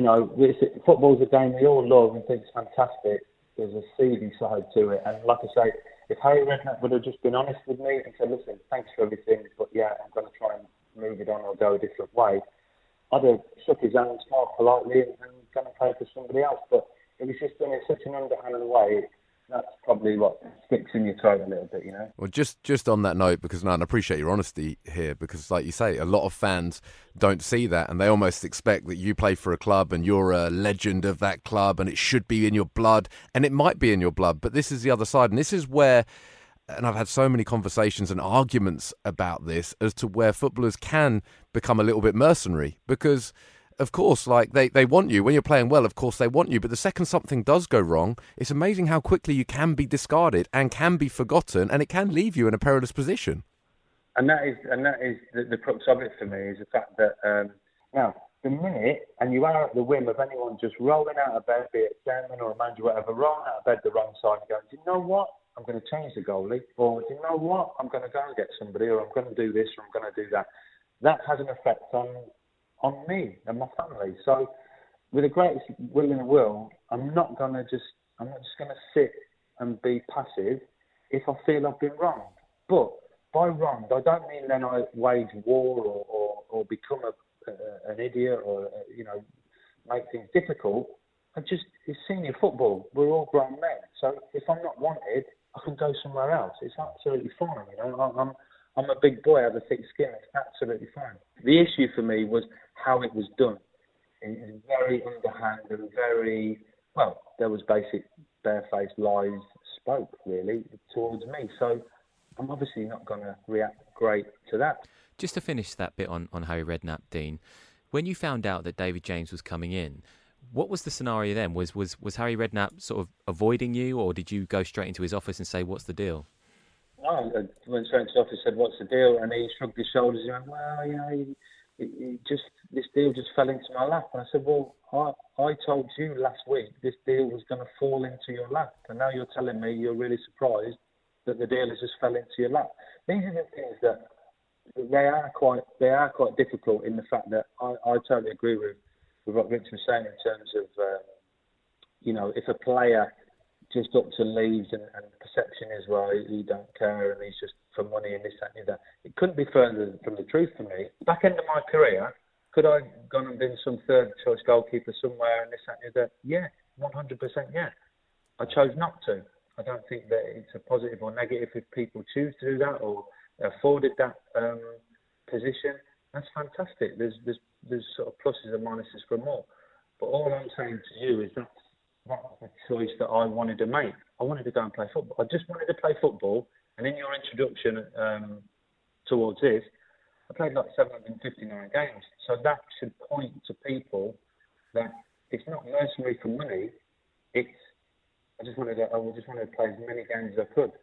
in. Football's a game we all love and think it's fantastic. There's a seedy side to it. And like I say, if Harry Redknapp would have just been honest with me and said, listen, thanks for everything, but yeah, I'm going to try and move it on or go a different way, I'd have shook his hand, smiled politely and gone and play for somebody else. But it was just done in such an underhanded way. That's probably what sticks in your throat a little bit, Well, just on that note, because I appreciate your honesty here, because like you say, a lot of fans don't see that and they almost expect that you play for a club and you're a legend of that club and it should be in your blood, and it might be in your blood, but this is the other side, and this is where, and I've had so many conversations and arguments about this, as to where footballers can become a little bit mercenary, because of course, like they want you when you're playing well. Of course, they want you. But the second something does go wrong, it's amazing how quickly you can be discarded and can be forgotten, and it can leave you in a perilous position. And that is the crux of it for me, is the fact that now the minute, and you are at the whim of anyone just rolling out of bed, be it chairman or a manager, whatever, rolling out of bed the wrong side and going, do you know what? I'm going to change the goalie, or do you know what? I'm going to go and get somebody, or I'm going to do this, or I'm going to do that. That has an effect on me and my family. So with the greatest will in the world, I'm not just going to sit and be passive if I feel I've been wronged. But by wronged, I don't mean then I wage war or become an idiot or make things difficult. It's senior football. We're all grown men. So if I'm not wanted, I can go somewhere else. It's absolutely fine. I'm a big boy, I have a thick skin. It's absolutely fine. The issue for me was how it was done. It was very underhand and there was basic barefaced lies spoke, really, towards me. So I'm obviously not going to react great to that. Just to finish that bit on Harry Redknapp, Dean, when you found out that David James was coming in, what was the scenario then? Was Harry Redknapp sort of avoiding you, or did you go straight into his office and say, what's the deal? I went straight into the office and said, what's the deal? And he shrugged his shoulders and went, well, this deal just fell into my lap. And I said, well, I told you last week this deal was going to fall into your lap. And now you're telling me you're really surprised that the deal has just fell into your lap. These are the things that they are quite difficult, in the fact that I totally agree with what Rich was saying in terms of, if a player just up to leaves and perception is, well, he don't care and he's just for money and this, that and that. It couldn't be further from the truth for me. Back end of my career, could I have gone and been some third choice goalkeeper somewhere and this, that and that? Yeah, 100% yeah. I chose not to. I don't think that it's a positive or negative if people choose to do that or afforded that position. That's fantastic. There's sort of pluses and minuses for more. But all I'm saying to you is that was the choice that I wanted to make. I wanted to go and play football. I just wanted to play football. And in your introduction towards this, I played like 759 games. So that should point to people that it's not mercenary for money. I just wanted to play as many games as I could.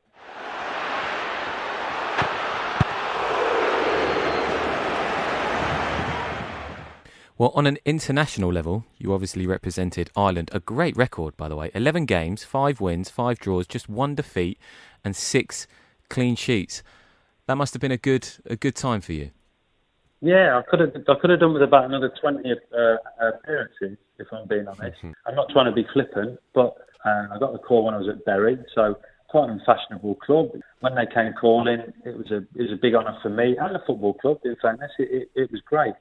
Well, on an international level, you obviously represented Ireland. A great record, by the way. 11 games, 5 wins, 5 draws, just 1 defeat and 6 clean sheets. That must have been a good time for you. Yeah, I could have done with about another 20 appearances, if I'm being honest. I'm not trying to be flippant, but I got the call when I was at Bury, so quite an unfashionable club. When they came calling, it was a big honour for me and the football club. In fairness, it was great.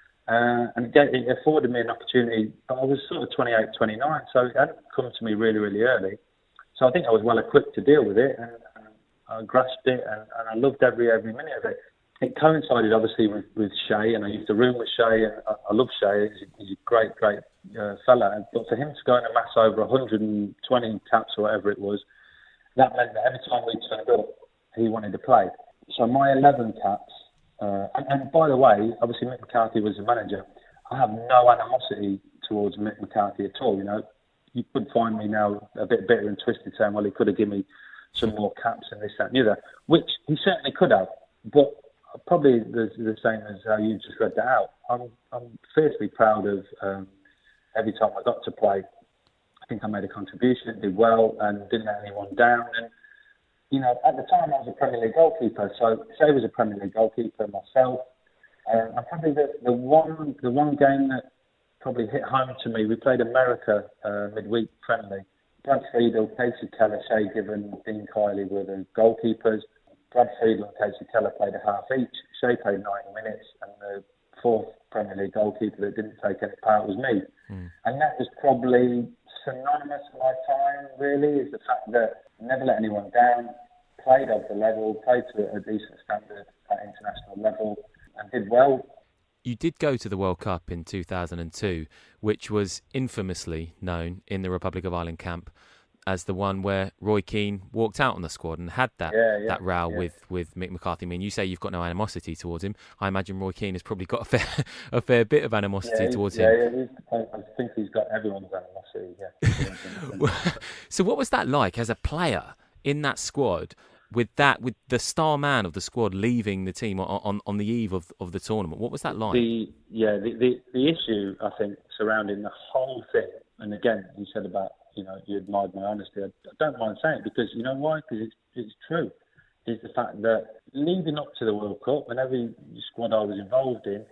And it afforded me an opportunity, but I was sort of 28, 29, so it hadn't come to me really, really early. So I think I was well equipped to deal with it, and I grasped it, and I loved every minute of it. It coincided obviously with Shay, and I used to room with Shay, and I love Shay. He's a great fella. But for him to go and amass over 120 caps or whatever it was, that meant that every time we turned up, he wanted to play. So my 11 caps. And by the way, obviously Mick McCarthy was the manager. I have no animosity towards Mick McCarthy at all. You know, you could find me now a bit bitter and twisted, saying, "Well, he could have given me some more caps and this, that, and the other," which he certainly could have. But probably the same as how you just read that out. I'm fiercely proud of every time I got to play. I think I made a contribution, did well, and didn't let anyone down. And you know, at the time I was a Premier League goalkeeper, so Shay was a Premier League goalkeeper myself. And probably the one game that probably hit home to me, we played America midweek friendly. Brad Friedel, Casey Keller, Shay Given, Dean Kiley were the goalkeepers. Brad Friedel and Casey Keller played a half each. Shay played 90 minutes, and the fourth Premier League goalkeeper that didn't take any part was me. And that was probably synonymous with my time, really, is the fact that I never let anyone down, played up the level, played to a decent standard at international level, and did well. You did go to the World Cup in 2002, which was infamously known in the Republic of Ireland camp as the one where Roy Keane walked out on the squad and had that row with Mick McCarthy. I mean, you say you've got no animosity towards him. I imagine Roy Keane has probably got a fair bit of animosity towards him. I think he's got everyone's animosity, So what was that like as a player in that squad, with the star man of the squad leaving the team on the eve of the tournament? What was that like? The issue, I think, surrounding the whole thing, and again, you said about, you know, you admired my honesty. I don't mind saying it, because you know why? Because it's true. Is the fact that leading up to the World Cup, and every squad I was involved in,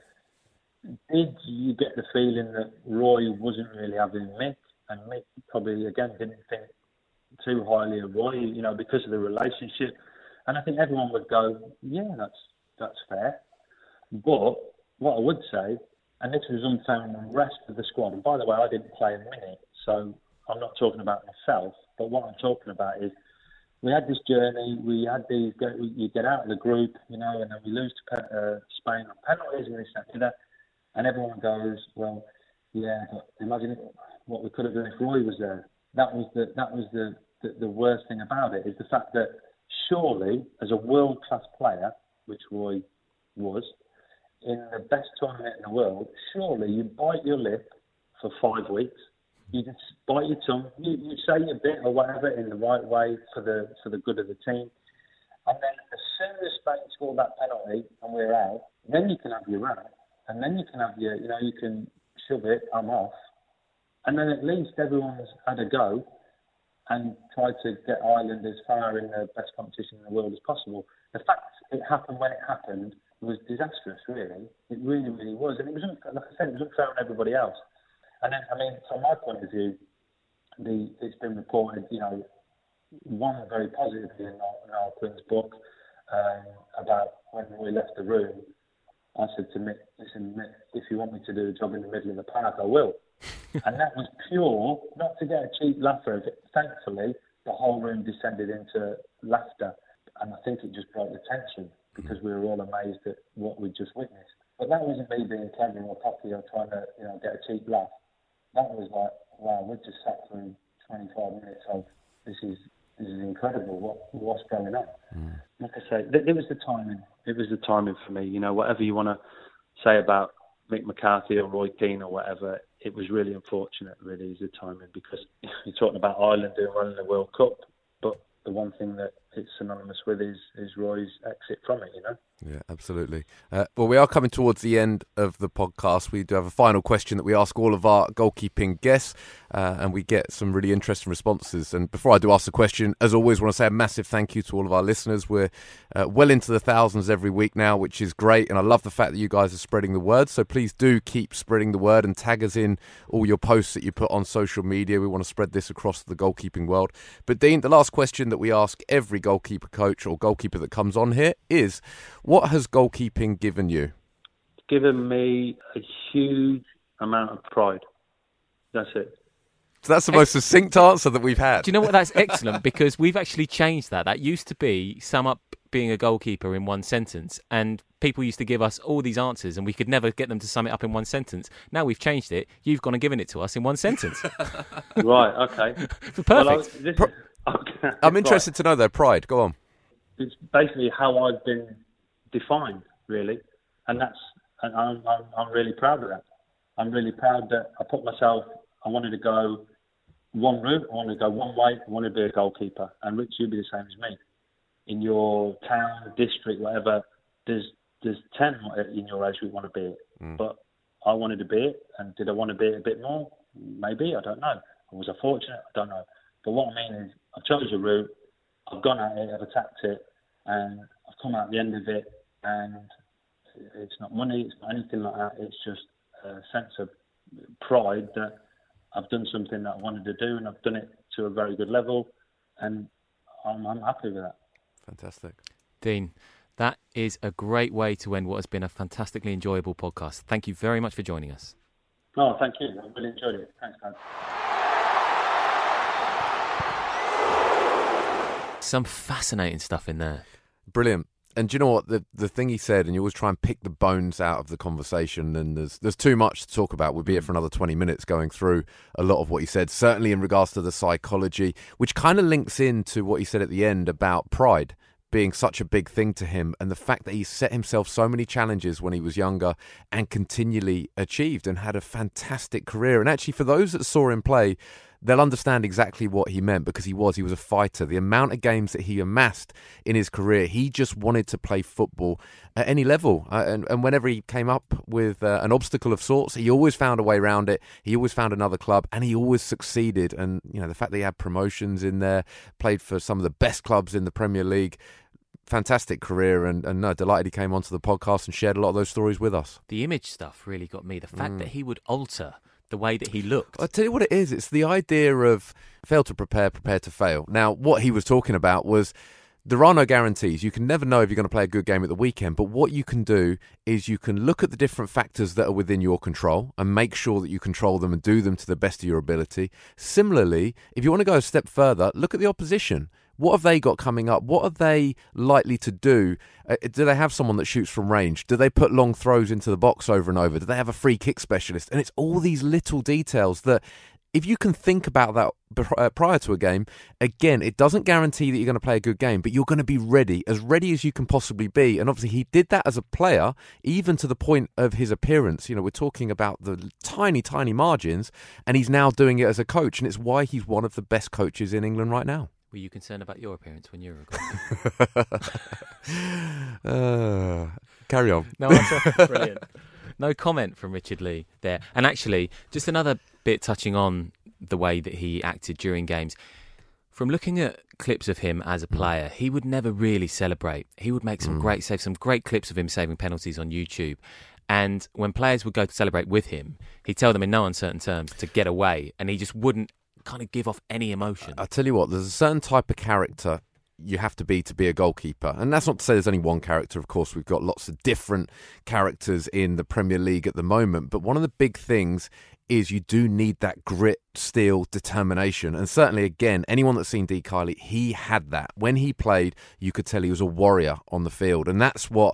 did you get the feeling that Roy wasn't really having Mick, and Mick probably again didn't think too highly of Roy, you know, because of the relationship. And I think everyone would go, yeah, that's fair. But what I would say, and this was unfair on the rest of the squad, and by the way, I didn't play a minute, so I'm not talking about myself, but what I'm talking about is we had this journey, we had these, you get out of the group, you know, and then we lose to Spain on penalties and this, that, and everyone goes, well, yeah, but imagine what we could have done if Roy was there. That was the worst thing about it, is the fact that surely, as a world-class player, which Roy was, in the best tournament in the world, surely you bite your lip for 5 weeks, you just bite your tongue, you say your bit or whatever in the right way for the good of the team, and then as soon as Spain score that penalty and we're out, then you can have your rant, and then you can have your, you know, you can shove it, I'm off, and then at least everyone's had a go and tried to get Ireland as far in the best competition in the world as possible. The fact it happened when it happened was disastrous, really. It really, really was. And it was, like I said, it was unfair on everybody else. And then, I mean, from my point of view, it's been reported, you know, one very positively in Niall Quinn's book about when we left the room. I said to Mick, listen, Mick, if you want me to do a job in the middle of the park, I will. And that was pure, not to get a cheap laugh out of it. Thankfully, the whole room descended into laughter. And I think it just broke the tension, because we were all amazed at what we'd just witnessed. But that wasn't me being clever or cocky or trying to, you know, get a cheap laugh. That was like, wow, we've just sat through 25 minutes of this is incredible. What's going on? Like I say, it was the timing. It was the timing for me. You know, whatever you want to say about Mick McCarthy or Roy Keane or whatever, it was really unfortunate, really, is the timing, because you're talking about Ireland doing well in the World Cup, but the one thing that it's synonymous with is Roy's exit from it, Yeah, absolutely. Well, we are coming towards the end of the podcast. We do have a final question that we ask all of our goalkeeping guests, and we get some really interesting responses. And before I do ask the question, as always, I want to say a massive thank you to all of our listeners. We're well into the thousands every week now, which is great. And I love the fact that you guys are spreading the word. So please do keep spreading the word and tag us in all your posts that you put on social media. We want to spread this across the goalkeeping world. But Dean, the last question that we ask every goalkeeper coach or goalkeeper that comes on here is, what has goalkeeping given you? It's given me a huge amount of pride. That's it. So that's the most succinct answer that we've had. Do you know what? That's excellent, because we've actually changed that. That used to be sum up being a goalkeeper in one sentence, and people used to give us all these answers and we could never get them to sum it up in one sentence. Now we've changed it. You've gone and given it to us in one sentence. Right, okay. Perfect. Okay. I'm interested to know their pride. Go on. It's basically how I've been defined, really, and I'm really proud of that. I'm really proud that I put myself. I wanted to go one route. I wanted to go one way. I wanted to be a goalkeeper, and Rich, you'd be the same as me. In your town, district, whatever, there's 10 in your age who want to be it. But I wanted to be it, and did I want to be it a bit more? Maybe, I don't know. Was I fortunate? I don't know. But what I mean is, I've chosen a route. I've gone at it, I've attacked it, and I've come out the end of it, and it's not money, it's not anything like that. It's just a sense of pride that I've done something that I wanted to do, and I've done it to a very good level, and I'm happy with that. Fantastic. Dean, that is a great way to end what has been a fantastically enjoyable podcast. Thank you very much for joining us. Oh, thank you. I really enjoyed it. Thanks, guys. Some fascinating stuff in there. Brilliant. And do you know what? The thing he said, and you always try and pick the bones out of the conversation, and there's too much to talk about. We'll be here for another 20 minutes going through a lot of what he said, certainly in regards to the psychology, which kind of links into what he said at the end about pride being such a big thing to him, and the fact that he set himself so many challenges when he was younger and continually achieved and had a fantastic career. And actually, for those that saw him play, they'll understand exactly what he meant, because he was a fighter. The amount of games that he amassed in his career, he just wanted to play football at any level. And whenever he came up with an obstacle of sorts, he always found a way around it. He always found another club, and he always succeeded. And the fact that he had promotions in there, played for some of the best clubs in the Premier League, fantastic career, and no, delighted he came onto the podcast and shared a lot of those stories with us. The image stuff really got me. The fact that he would alter the way that he looked. I'll tell you what it is. It's the idea of fail to prepare, prepare to fail. Now, what he was talking about was there are no guarantees. You can never know if you're going to play a good game at the weekend, but what you can do is you can look at the different factors that are within your control and make sure that you control them and do them to the best of your ability. Similarly, if you want to go a step further, look at the opposition. What have they got coming up? What are they likely to do? Do they have someone that shoots from range? Do they put long throws into the box over and over? Do they have a free kick specialist? And it's all these little details that, if you can think about that prior to a game, again, it doesn't guarantee that you're going to play a good game, but you're going to be ready as you can possibly be. And obviously he did that as a player, even to the point of his appearance. We're talking about the tiny, tiny margins, and he's now doing it as a coach. And it's why he's one of the best coaches in England right now. Were you concerned about your appearance when you were a goalkeeper? Carry on. No, brilliant. No comment from Richard Lee there. And actually, just another bit touching on the way that he acted during games. From looking at clips of him as a player, he would never really celebrate. He would make some great saves, some great clips of him saving penalties on YouTube. And when players would go to celebrate with him, he'd tell them in no uncertain terms to get away, and he just wouldn't kind of give off any emotion. I'll tell you what, there's a certain type of character you have to be a goalkeeper. And that's not to say there's only one character. Of course, we've got lots of different characters in the Premier League at the moment. But one of the big things is you do need that grit, steel, determination. And certainly, again, anyone that's seen Dee Kiely, he had that. When he played, you could tell he was a warrior on the field. And that's what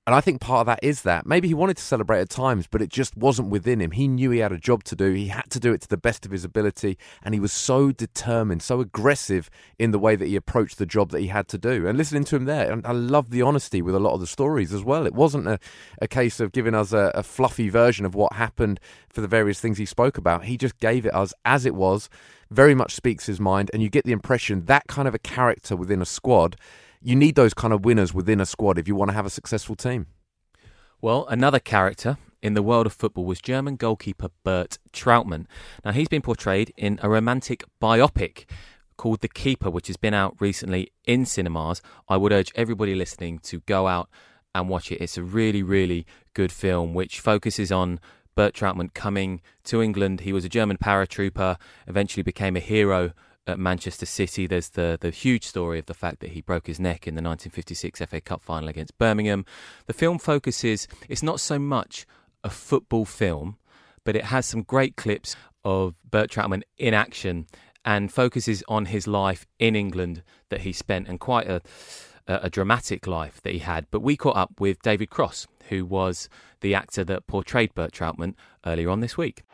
And I think part of that is that. Maybe he wanted to celebrate at times, but it just wasn't within him. He knew he had a job to do. He had to do it to the best of his ability. And he was so determined, so aggressive in the way that he approached the job that he had to do. And listening to him there, and I love the honesty with a lot of the stories as well. It wasn't a case of giving us a fluffy version of what happened for the various things he spoke about. He just gave it us as it was, very much speaks his mind. And you get the impression that kind of a character within a squad, you need those kind of winners within a squad if you want to have a successful team. Well, another character in the world of football was German goalkeeper Bert Trautmann. Now, he's been portrayed in a romantic biopic called The Keeper, which has been out recently in cinemas. I would urge everybody listening to go out and watch it. It's a really, really good film which focuses on Bert Trautmann coming to England. He was a German paratrooper, eventually became a hero at Manchester City. There's the huge story of the fact that he broke his neck in the 1956 FA Cup final against Birmingham. The film focuses, it's not so much a football film, but it has some great clips of Bert Trautmann in action and focuses on his life in England that he spent, and quite a dramatic life that he had. But we caught up with David Cross, who was the actor that portrayed Bert Trautmann earlier on this week.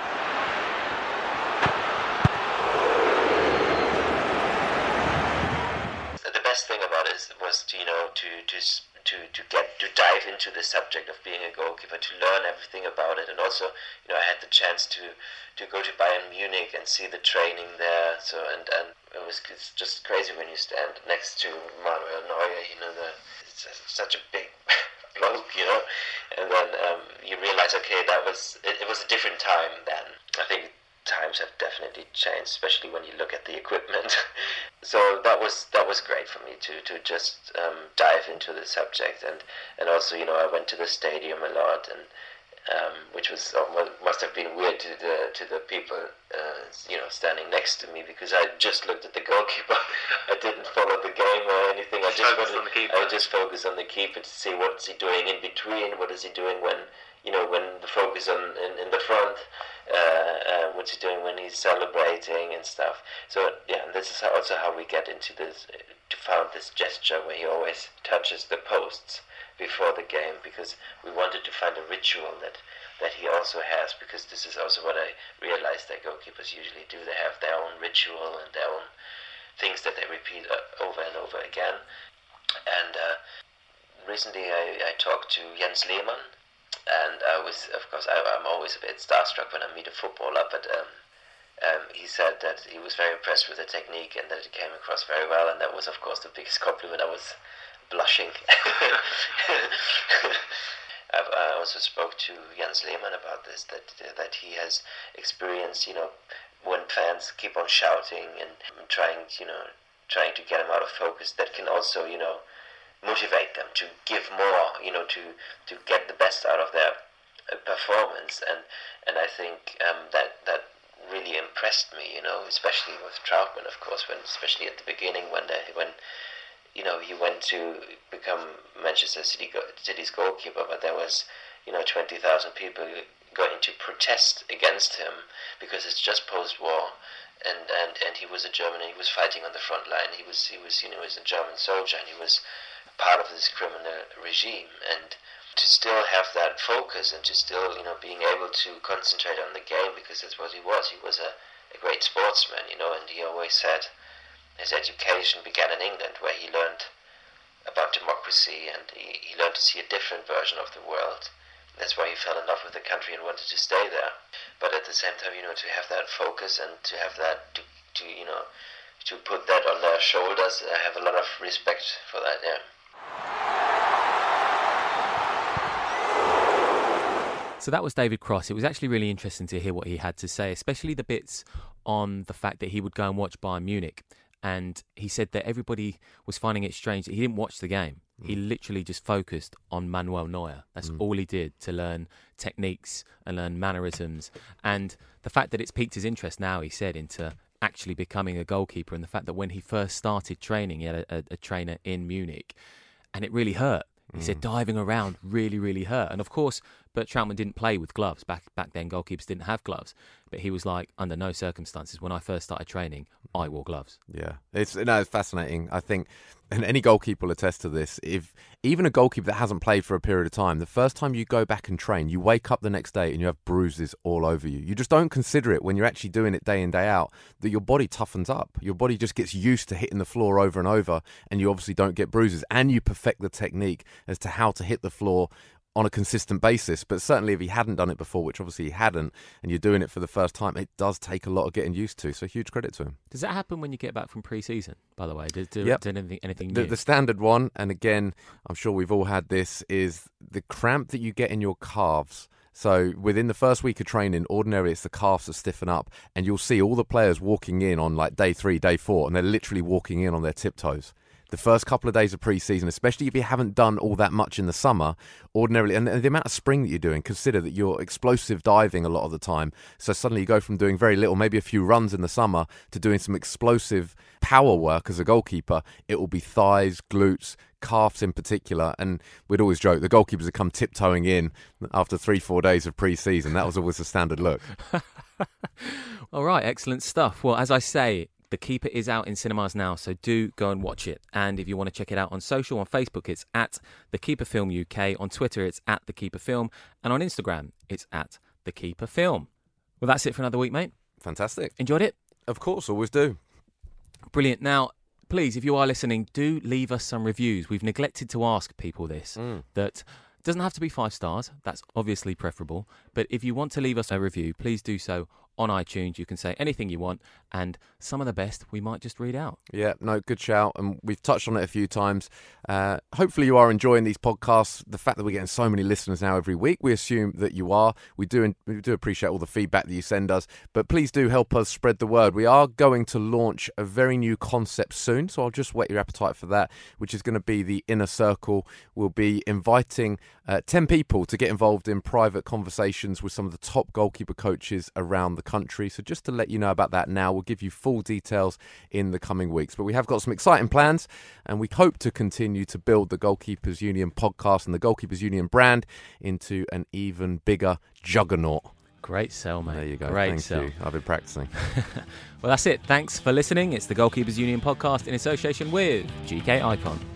To dive into the subject of being a goalkeeper, to learn everything about it, and also, I had the chance to go to Bayern Munich and see the training there. So and it's just crazy when you stand next to Manuel Neuer. It's such a big bloke, and then you realize, okay, it was a different time then. I think times have definitely changed, especially when you look at the equipment. So that was great for me to just dive into the subject, and also, I went to the stadium a lot, and which must have been weird to the people standing next to me, because I just looked at the goalkeeper. I didn't follow the game or anything. I just focused on the keeper to see what's he doing in between, what is he doing when the focus in the front, what's he doing when he's celebrating and stuff. So yeah, this is also how we get into this, to found this gesture where he always touches the posts before the game, because we wanted to find a ritual that he also has, because this is also what I realized that goalkeepers usually do. They have their own ritual and their own things that they repeat over and over again. And recently I talked to Jens Lehmann, and I'm always a bit starstruck when I meet a footballer, but he said that he was very impressed with the technique and that it came across very well, and that was, of course, the biggest compliment. I was blushing. I also spoke to Jens Lehmann about this, that he has experienced, when fans keep on shouting and trying to get him out of focus, that can also, motivate them to give more, to get the best out of their performance, and I think that really impressed me, especially with Trautmann, of course, especially at the beginning when he went to become Manchester City's goalkeeper, but there was 20,000 people going to protest against him because it's just post-war. And he was a German, and he was fighting on the front line. He was a German soldier, and he was part of this criminal regime. And to still have that focus, and to still, being able to concentrate on the game, because that's what he was. He was a great sportsman, and he always said his education began in England, where he learned about democracy, and he learned to see a different version of the world. That's why he fell in love with the country and wanted to stay there. But at the same time, to have that focus and to have that, to put that on their shoulders, I have a lot of respect for that, yeah. So that was David Cross. It was actually really interesting to hear what he had to say, especially the bits on the fact that he would go and watch Bayern Munich. And he said that everybody was finding it strange that he didn't watch the game. He literally just focused on Manuel Neuer. That's all he did, to learn techniques and learn mannerisms. And the fact that it's piqued his interest now, he said, into actually becoming a goalkeeper, and the fact that when he first started training, he had a trainer in Munich, and it really hurt. He said diving around really, really hurt. And of course, Bert Trautmann didn't play with gloves. Back then, goalkeepers didn't have gloves. But he was like, under no circumstances, when I first started training, I wore gloves. Yeah, it's fascinating. I think, and any goalkeeper will attest to this, if even a goalkeeper that hasn't played for a period of time, the first time you go back and train, you wake up the next day and you have bruises all over you. You just don't consider it when you're actually doing it day in, day out, that your body toughens up. Your body just gets used to hitting the floor over and over, and you obviously don't get bruises, and you perfect the technique as to how to hit the floor on a consistent basis. But certainly if he hadn't done it before, which obviously he hadn't, and you're doing it for the first time, it does take a lot of getting used to. So huge credit to him. Does that happen when you get back from pre-season, by the way? Did anything new? The standard one, and again, I'm sure we've all had this, is the cramp that you get in your calves. So within the first week of training, ordinarily it's the calves that stiffen up, and you'll see all the players walking in on like day 3, day 4, and they're literally walking in on their tiptoes. The first couple of days of pre-season, especially if you haven't done all that much in the summer, ordinarily, and the amount of spring that you're doing, consider that you're explosive diving a lot of the time. So suddenly you go from doing very little, maybe a few runs in the summer, to doing some explosive power work as a goalkeeper. It will be thighs, glutes, calves in particular, and we'd always joke the goalkeepers would come tiptoeing in after 3-4 days of pre-season. That was always the standard look. All right, excellent stuff. Well, as I say, The Keeper is out in cinemas now, so do go and watch it. And if you want to check it out on social, on Facebook, it's at The Keeper Film UK. On Twitter, it's at The Keeper Film. And on Instagram, it's at The Keeper Film. Well, that's it for another week, mate. Fantastic. Enjoyed it? Of course, always do. Brilliant. Now, please, if you are listening, do leave us some reviews. We've neglected to ask people this, that doesn't have to be 5 stars. That's obviously preferable. But if you want to leave us a review, please do so on iTunes. You can say anything you want, and some of the best we might just read out. Yeah, no, good shout. And we've touched on it a few times. Hopefully you are enjoying these podcasts. The fact that we're getting so many listeners now every week, we assume that you are. We do appreciate all the feedback that you send us, but please do help us spread the word. We are going to launch a very new concept soon, so I'll just whet your appetite for that, which is going to be the Inner Circle. We'll be inviting 10 people to get involved in private conversations with some of the top goalkeeper coaches around the country. So just to let you know about that now, we'll give you full details in the coming weeks. But we have got some exciting plans, and we hope to continue to build the Goalkeepers Union podcast and the Goalkeepers Union brand into an even bigger juggernaut. Great sell, mate. There you go. Great Thank sell. you. I've been practicing. Well, that's it. Thanks for listening. It's the Goalkeepers Union podcast in association with GK Icon.